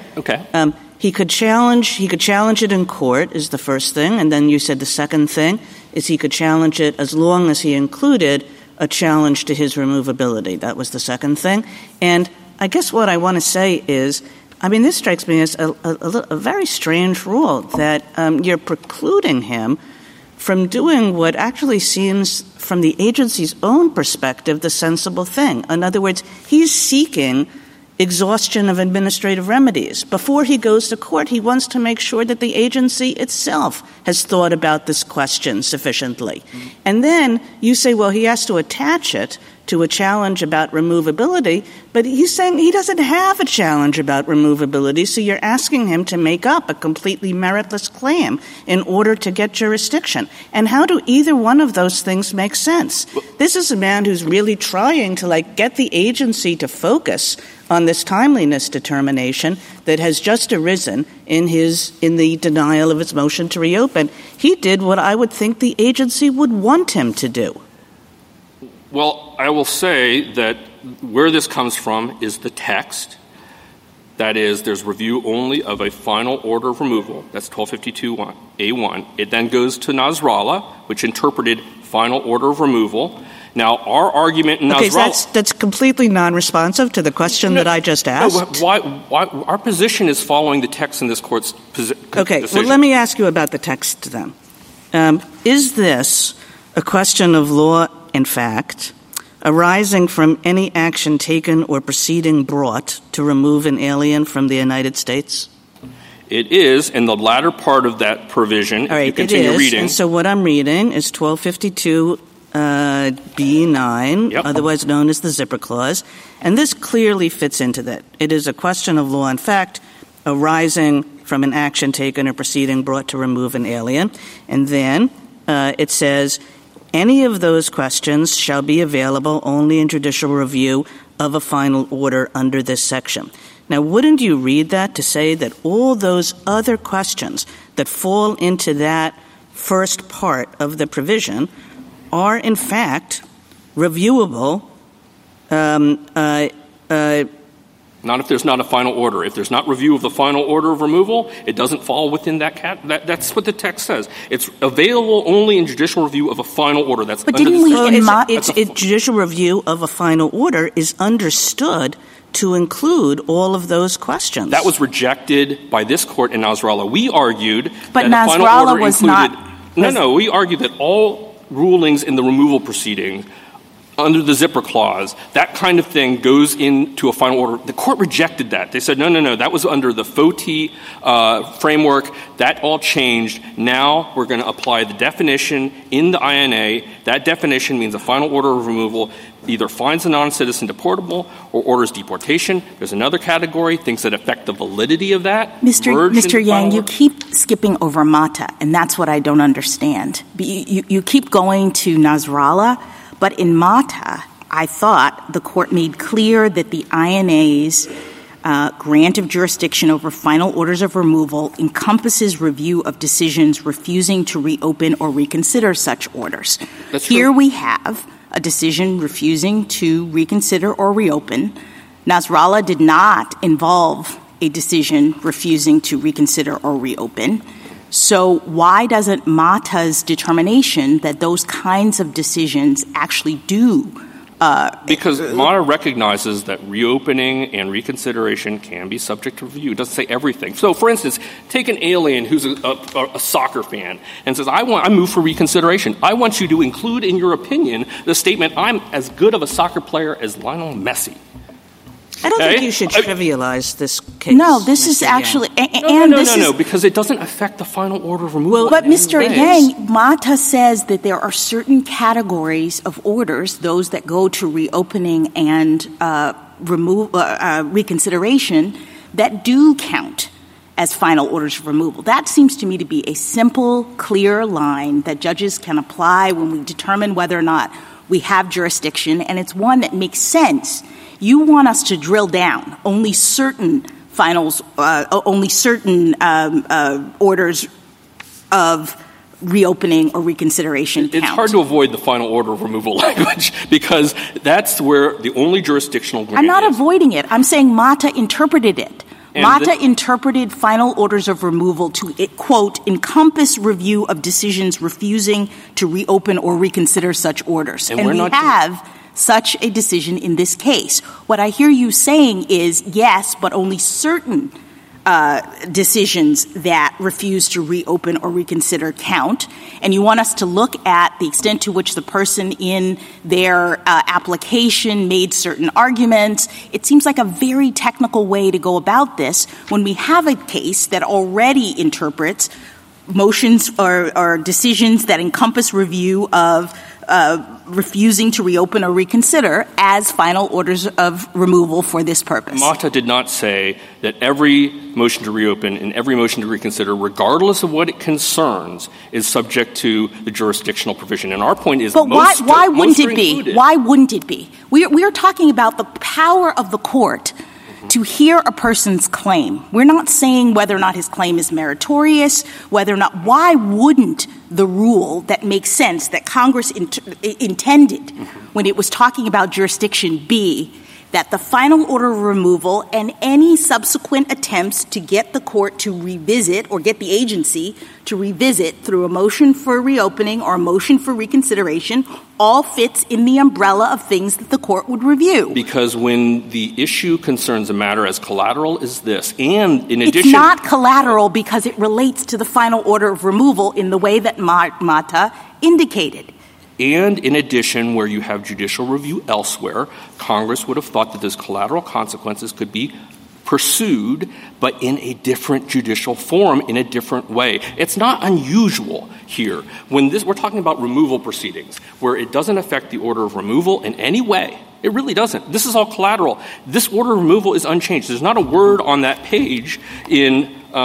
He could challenge it in court is the first thing, and then you said the second thing is he could challenge it as long as he included a challenge to his removability. That was the second thing. And I guess what I want to say is, this strikes me as a very strange rule that you're precluding him from doing what actually seems, from the agency's own perspective, the sensible thing. In other words, he's seeking exhaustion of administrative remedies. Before he goes to court, he wants to make sure that the agency itself has thought about this question sufficiently. And then you say, well, he has to attach it to a challenge about removability, but he's saying he doesn't have a challenge about removability, so you're asking him to make up a completely meritless claim in order to get jurisdiction. And how do either one of those things make sense? This is a man who's really trying to, get the agency to focus on this timeliness determination that has just arisen in the denial of his motion to reopen. He did what I would think the agency would want him to do. Well, I will say that where this comes from is the text. That is, there's review only of a final order of removal. That's 1252A1. It then goes to Nasrallah, which interpreted final order of removal. Now, our argument in Nasrallah... Okay, that's completely non-responsive to the question that I just asked. Why, our position is following the text in this court's decision. Okay, well, let me ask you about the text then. Is this a question of law and fact arising from any action taken or proceeding brought to remove an alien from the United States? It is, in the latter part of that provision. All right, you continue reading. And so what I'm reading is 1252 B9, otherwise known as the zipper clause, and this clearly fits into that. It is a question of law and fact arising from an action taken or proceeding brought to remove an alien. And then it says, any of those questions shall be available only in judicial review of a final order under this section. Now, wouldn't you read that to say that all those other questions that fall into that first part of the provision are, in fact, reviewable? Not if there's not a final order. If there's not review of the final order of removal, it doesn't fall within that that's what the text says. It's available only in judicial review of a final order. That's but under judicial review of a final order is understood to include all of those questions. That was rejected by this court in Nasrallah. We argued but that a final order was included... not... we argued that all rulings in the removal proceeding under the zipper clause, that kind of thing goes into a final order. The court rejected that. They said, no, that was under the FOTI framework. That all changed. Now we're going to apply the definition in the INA. That definition means a final order of removal either finds a non-citizen deportable or orders deportation. There's another category, things that affect the validity of that. Mr. Yang, you keep skipping over Mata, and that's what I don't understand. You keep going to Nasrallah, but in Mata, I thought the court made clear that the INA's grant of jurisdiction over final orders of removal encompasses review of decisions refusing to reopen or reconsider such orders. That's Here true. we have a decision refusing to reconsider or reopen. Nasrallah did not involve a decision refusing to reconsider or reopen. So why doesn't Mata's determination that those kinds of decisions actually do? Because Mata recognizes that reopening and reconsideration can be subject to review. It doesn't say everything. So, for instance, take an alien who's a soccer fan and says, I move for reconsideration. I want you to include in your opinion the statement, I'm as good of a soccer player as Lionel Messi. I don't think you should trivialize this case. No, this is actually... No, because it doesn't affect the final order of removal. But Mr. Yang, Mata says that there are certain categories of orders, those that go to reopening and reconsideration, that do count as final orders of removal. That seems to me to be a simple, clear line that judges can apply when we determine whether or not we have jurisdiction, and it's one that makes sense. You want us to drill down only certain orders of reopening or reconsideration count. It's hard to avoid the final order of removal language because that's where the only jurisdictional grant I'm not is. avoiding it. I'm saying Mata interpreted it. Mata interpreted final orders of removal to, quote, encompass review of decisions refusing to reopen or reconsider such orders. And we have such a decision in this case. What I hear you saying is, yes, but only certain decisions that refuse to reopen or reconsider count. And you want us to look at the extent to which the person in their application made certain arguments. It seems like a very technical way to go about this when we have a case that already interprets motions or decisions that encompass review of refusing to reopen or reconsider as final orders of removal for this purpose. Mata did not say that every motion to reopen and every motion to reconsider, regardless of what it concerns, is subject to the jurisdictional provision. And our point is, but why wouldn't it be? Why wouldn't it be? We are talking about the power of the court to hear a person's claim. We're not saying whether or not his claim is meritorious, whether or not, why wouldn't the rule that makes sense that Congress intended when it was talking about jurisdiction be that the final order of removal and any subsequent attempts to get the court to revisit or get the agency to revisit through a motion for reopening or a motion for reconsideration all fits in the umbrella of things that the court would review. Because when the issue concerns a matter as collateral as this, and in addition... It's not collateral because it relates to the final order of removal in the way that Mata indicated. And in addition, where you have judicial review elsewhere, Congress would have thought that those collateral consequences could be pursued, but in a different judicial form, in a different way. It's not unusual here. When we're talking about removal proceedings, where it doesn't affect the order of removal in any way. It really doesn't. This is all collateral. This order of removal is unchanged. There's not a word on that page in,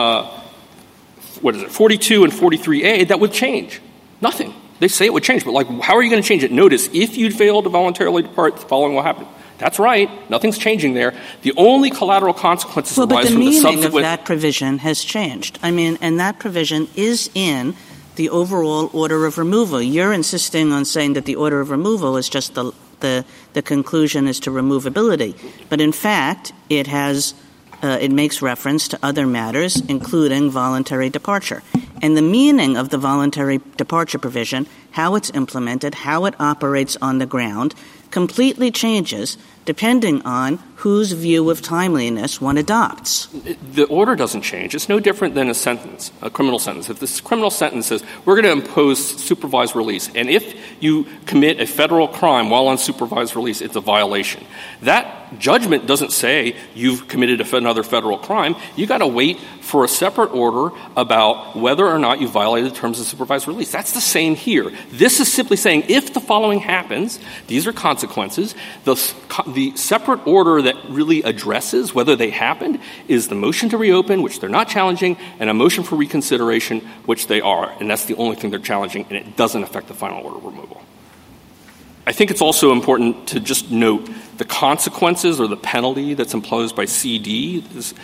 42 and 43A that would change. Nothing. They say it would change, but how are you going to change it? Notice, if you'd failed to voluntarily depart following what happened, that's right. Nothing's changing there. The only collateral consequences arise from the subsequent... But the meaning of that provision has changed. And that provision is in the overall order of removal. You're insisting on saying that the order of removal is just the conclusion as to removability. But in fact, it makes reference to other matters, including voluntary departure. And the meaning of the voluntary departure provision, how it's implemented, how it operates on the ground, completely changes depending on whose view of timeliness one adopts. The order doesn't change. It's no different than a sentence, a criminal sentence. If this criminal sentence says, we're going to impose supervised release, and if you commit a federal crime while on supervised release, it's a violation. That judgment doesn't say you've committed another federal crime. You got to wait for a separate order about whether or not you violated the terms of supervised release. That's the same here. This is simply saying if the following happens, these are consequences. The separate order that really addresses whether they happened is the motion to reopen, which they're not challenging, and a motion for reconsideration, which they are. And that's the only thing they're challenging, and it doesn't affect the final order removal. I think it's also important to just note the consequences or the penalty that's imposed by CD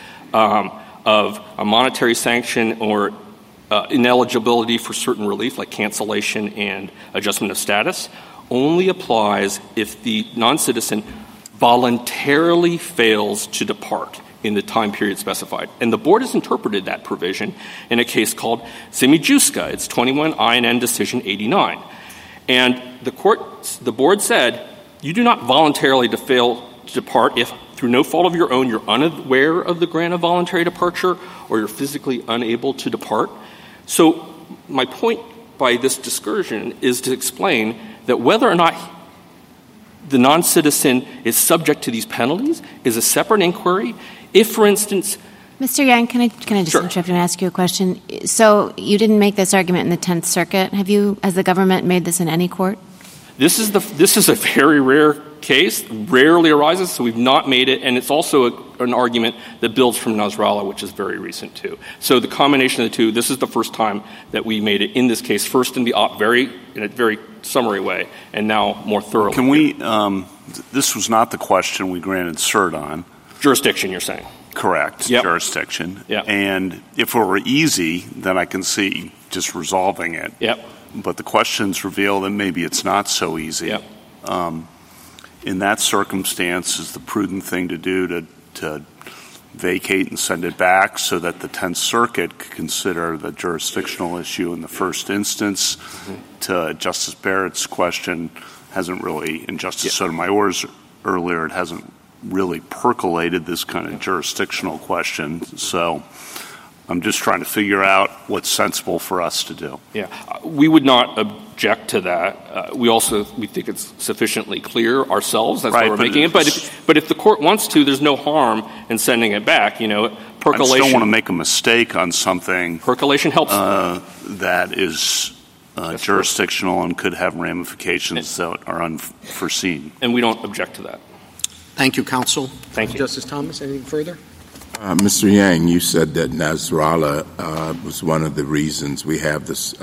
of a monetary sanction or ineligibility for certain relief, like cancellation and adjustment of status, only applies if the non-citizen voluntarily fails to depart in the time period specified. And the board has interpreted that provision in a case called Semijuska. It's 21 INN Decision 89. And the board said, you do not voluntarily fail to depart if, through no fault of your own, you're unaware of the grant of voluntary departure or you're physically unable to depart. So my point by this discursion is to explain that whether or not the non-citizen is subject to these penalties is a separate inquiry. If, for instance... Mr. Yang, can I just interrupt and ask you a question? So you didn't make this argument in the Tenth Circuit. Have you, as the government, made this in any court? This is a very rare case, rarely arises, so we've not made it, and it's also an argument that builds from Nasrallah, which is very recent, too. So the combination of the two, this is the first time that we made it in this case, first in a very summary way, and now more thoroughly. Can we, this was not the question we granted cert on. Jurisdiction, you're saying. Correct, yep. Jurisdiction. Yep. And if it were easy, then I can see just resolving it. Yep. But the questions reveal that maybe it's not so easy. Yep. In that circumstance, is the prudent thing to do to vacate and send it back so that the Tenth Circuit could consider the jurisdictional issue in the first instance? To Justice Barrett's question, hasn't really, and Justice Sotomayor's earlier, it hasn't really percolated this kind of jurisdictional question. So I'm just trying to figure out what's sensible for us to do. Yeah, we would not object to that. We think it's sufficiently clear ourselves. That's why we're making it. But if the court wants to, there's no harm in sending it back. Percolation. I just don't want to make a mistake on something. Percolation helps. That is jurisdictional and could have ramifications that are unforeseen. And we don't object to that. Thank you, counsel. Thank you. Justice Thomas, anything further? Mr. Yang, you said that Nasrallah was one of the reasons we have this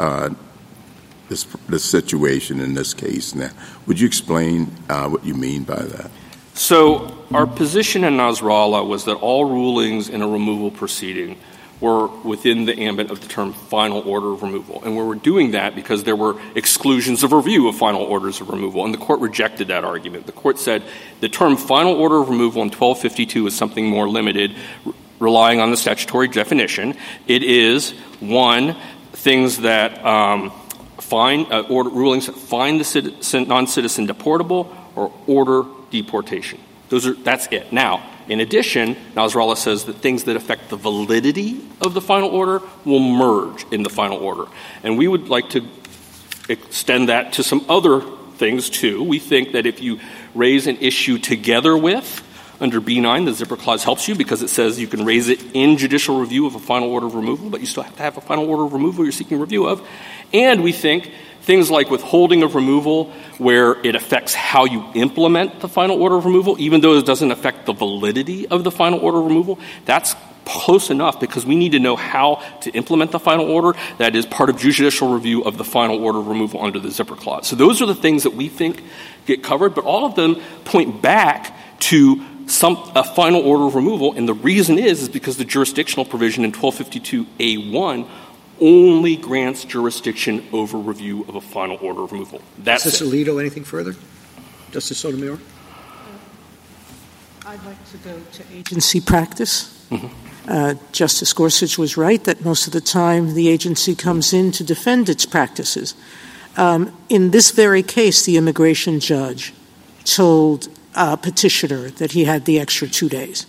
situation in this case now. Would you explain what you mean by that? So our position in Nasrallah was that all rulings in a removal proceeding were within the ambit of the term final order of removal. And we were doing that because there were exclusions of review of final orders of removal, and the court rejected that argument. The court said the term final order of removal in 1252 is something more limited, relying on the statutory definition. It is, one, things that rulings that find the non-citizen deportable or order deportation. That's it. Now, in addition, Nasrallah says that things that affect the validity of the final order will merge in the final order. And we would like to extend that to some other things, too. We think that if you raise an issue together with, under B9, the zipper clause helps you because it says you can raise it in judicial review of a final order of removal, but you still have to have a final order of removal you're seeking review of. And we think things like withholding of removal, where it affects how you implement the final order of removal, even though it doesn't affect the validity of the final order of removal, that's close enough because we need to know how to implement the final order. That is part of judicial review of the final order of removal under the zipper clause. So those are the things that we think get covered, but all of them point back to a final order of removal, and the reason is because the jurisdictional provision in 1252A1 only grants jurisdiction over review of a final order of removal. That's Justice Alito, anything further? Justice Sotomayor? I'd like to go to agency practice. Mm-hmm. Justice Gorsuch was right that most of the time the agency comes in to defend its practices. In this very case, the immigration judge told a petitioner that he had the extra 2 days.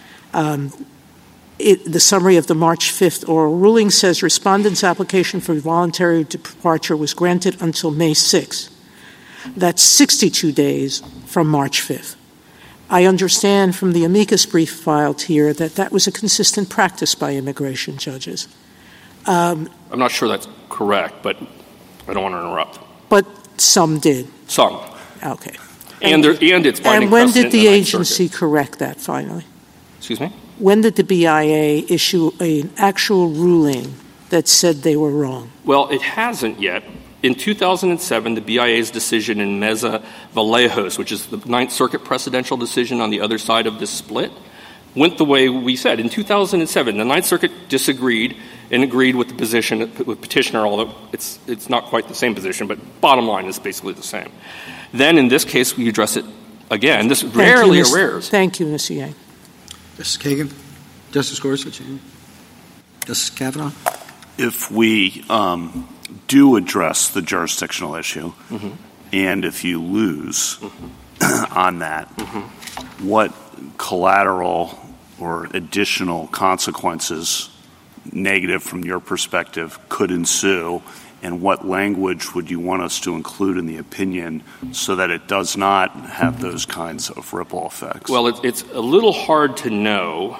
The summary of the March 5th oral ruling says respondent's application for voluntary departure was granted until May 6th. That's 62 days from March 5th. I understand from the amicus brief filed here that was a consistent practice by immigration judges. I'm not sure that's correct, but I don't want to interrupt. But some did. Some. Okay. And it's binding. And when did the agency correct that finally? Excuse me? When did the BIA issue an actual ruling that said they were wrong? Well, it hasn't yet. In 2007, the BIA's decision in Meza Vallejos, which is the Ninth Circuit precedential decision on the other side of this split, went the way we said. In 2007, the Ninth Circuit disagreed and agreed with the position with petitioner, although it's not quite the same position, but bottom line is basically the same. Then in this case, we address it again. This rarely arrears. Thank you, Mr. Yang. Justice Kagan? Justice Gorsuch? Justice Kavanaugh? If we do address the jurisdictional issue, and if you lose on that, what collateral or additional consequences, negative from your perspective, could ensue, and what language would you want us to include in the opinion so that it does not have those kinds of ripple effects? Well, it's a little hard to know.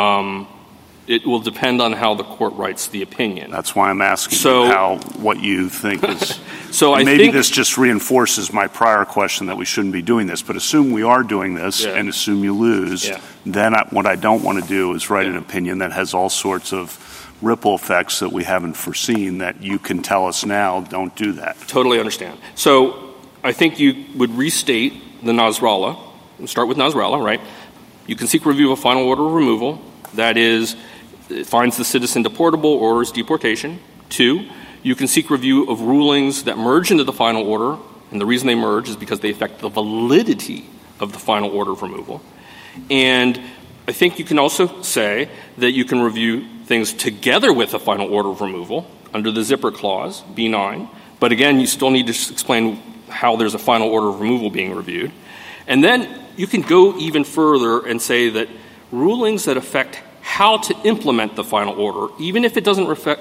It will depend on how the court writes the opinion. That's why I'm asking you what you think is. So maybe this just reinforces my prior question that we shouldn't be doing this. But assume we are doing this and assume you lose. Then what I don't want to do is write an opinion that has all sorts of ripple effects that we haven't foreseen that you can tell us now don't do that. Totally understand. So I think you would restate the Nasrallah. Start with Nasrallah, right? You can seek review of a final order of removal. That is, it finds the citizen deportable, orders deportation. 2, you can seek review of rulings that merge into the final order, and the reason they merge is because they affect the validity of the final order of removal. And I think you can also say that you can review things together with a final order of removal under the zipper clause, B9. But again, you still need to explain how there's a final order of removal being reviewed. And then you can go even further and say that rulings that affect how to implement the final order, even if it doesn't affect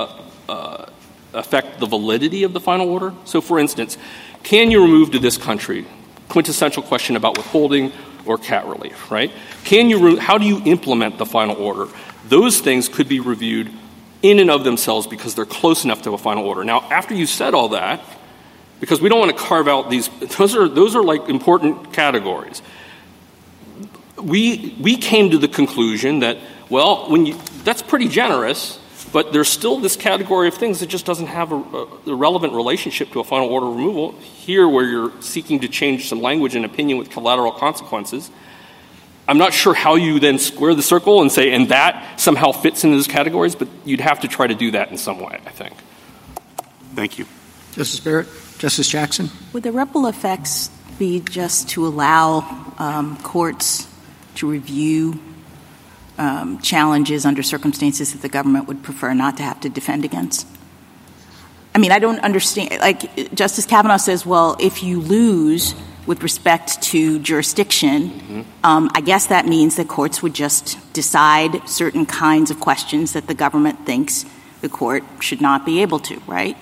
the validity of the final order. So, for instance, can you remove to this country? Quintessential question about withholding or cat relief, right? How do you implement the final order? Those things could be reviewed in and of themselves because they're close enough to a final order. Now, after you said all that, because we don't want to carve out these, those are like important categories. We came to the conclusion that, well, that's pretty generous, but there's still this category of things that just doesn't have a relevant relationship to a final order of removal. Here, where you're seeking to change some language and opinion with collateral consequences, I'm not sure how you then square the circle and say, and that somehow fits into those categories, but you'd have to try to do that in some way, I think. Thank you. Justice Barrett? Justice Jackson? Would the ripple effects be just to allow courts to review challenges under circumstances that the government would prefer not to have to defend against? I mean, I don't understand. Like, Justice Kavanaugh says, well, if you lose with respect to jurisdiction, I guess that means that courts would just decide certain kinds of questions that the government thinks the court should not be able to, right?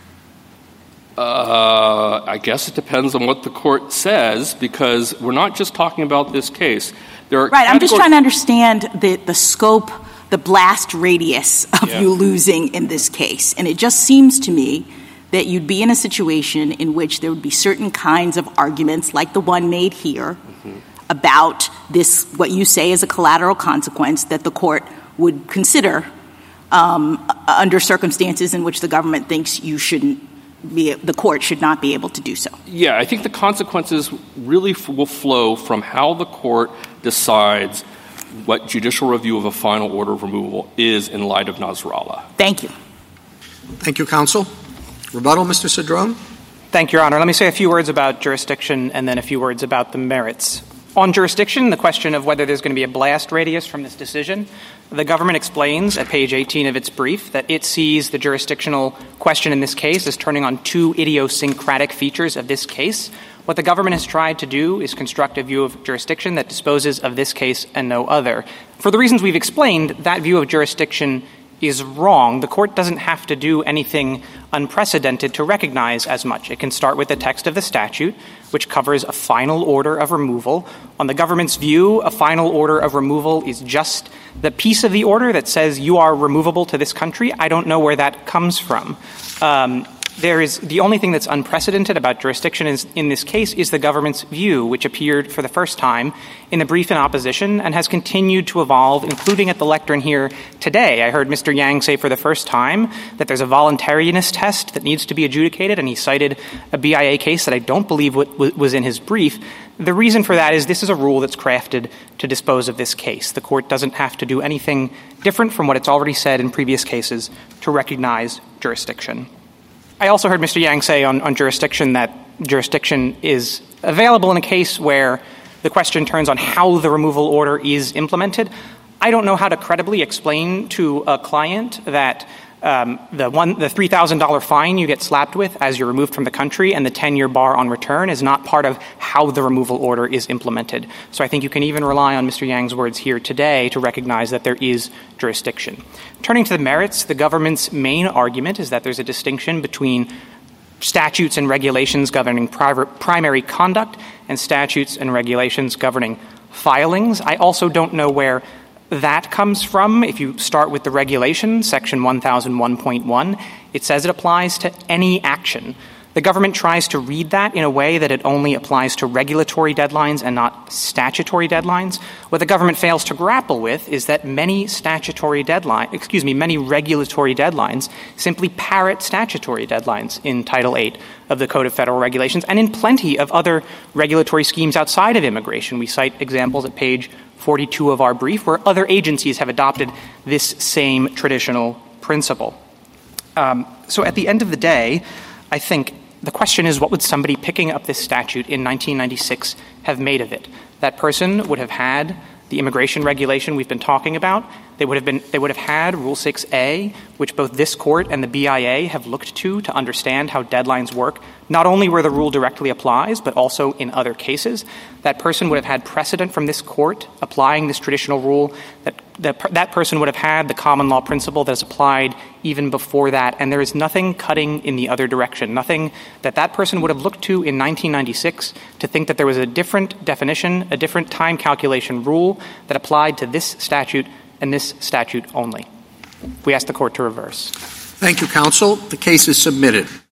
I guess it depends on what the court says, because we're not just talking about this case. Right, I'm just trying to understand the scope, the blast radius of you losing in this case. And it just seems to me that you'd be in a situation in which there would be certain kinds of arguments, like the one made here, about this, what you say is a collateral consequence that the court would consider under circumstances in which the government thinks the court should not be able to do so. Yeah, I think the consequences really will flow from how the court decides what judicial review of a final order of removal is in light of Nasrallah. Thank you. Thank you, counsel. Rebuttal, Mr. Cedrone? Thank you, Your Honor. Let me say a few words about jurisdiction and then a few words about the merits. On jurisdiction, the question of whether there's going to be a blast radius from this decision, the government explains at page 18 of its brief that it sees the jurisdictional question in this case as turning on two idiosyncratic features of this case. What the government has tried to do is construct a view of jurisdiction that disposes of this case and no other. For the reasons we've explained, that view of jurisdiction is wrong. The court doesn't have to do anything unprecedented to recognize as much. It can start with the text of the statute, which covers a final order of removal. On the government's view, a final order of removal is just the piece of the order that says you are removable to this country. I don't know where that comes from. The only thing that's unprecedented about jurisdiction in this case is the government's view, which appeared for the first time in the brief in opposition and has continued to evolve, including at the lectern here today. I heard Mr. Yang say for the first time that there's a voluntariness test that needs to be adjudicated, and he cited a BIA case that I don't believe was in his brief. The reason for that is this is a rule that's crafted to dispose of this case. The court doesn't have to do anything different from what it's already said in previous cases to recognize jurisdiction. I also heard Mr. Yang say on jurisdiction that jurisdiction is available in a case where the question turns on how the removal order is implemented. I don't know how to credibly explain to a client that the $3,000 fine you get slapped with as you're removed from the country and the 10-year bar on return is not part of how the removal order is implemented. So I think you can even rely on Mr. Yang's words here today to recognize that there is jurisdiction. Turning to the merits, the government's main argument is that there's a distinction between statutes and regulations governing primary conduct and statutes and regulations governing filings. I also don't know where that comes from. If you start with the regulation, section 1001.1, it says it applies to any action. The government tries to read that in a way that it only applies to regulatory deadlines and not statutory deadlines. What the government fails to grapple with is that many regulatory deadlines simply parrot statutory deadlines in Title VIII of the Code of Federal Regulations and in plenty of other regulatory schemes outside of immigration. We cite examples at page 42 of our brief where other agencies have adopted this same traditional principle. So at the end of the day, I think the question is, what would somebody picking up this statute in 1996 have made of it? That person would have had the immigration regulation we've been talking about. They would have had Rule 6a, which both this court and the BIA have looked to understand how deadlines work, not only where the rule directly applies, but also in other cases. That person would have had precedent from this court applying this traditional rule. That person would have had the common law principle that is applied even before that, and there is nothing cutting in the other direction, nothing that person would have looked to in 1996 to think that there was a different definition, a different time calculation rule that applied to this statute and this statute only. We ask the court to reverse. Thank you, counsel. The case is submitted.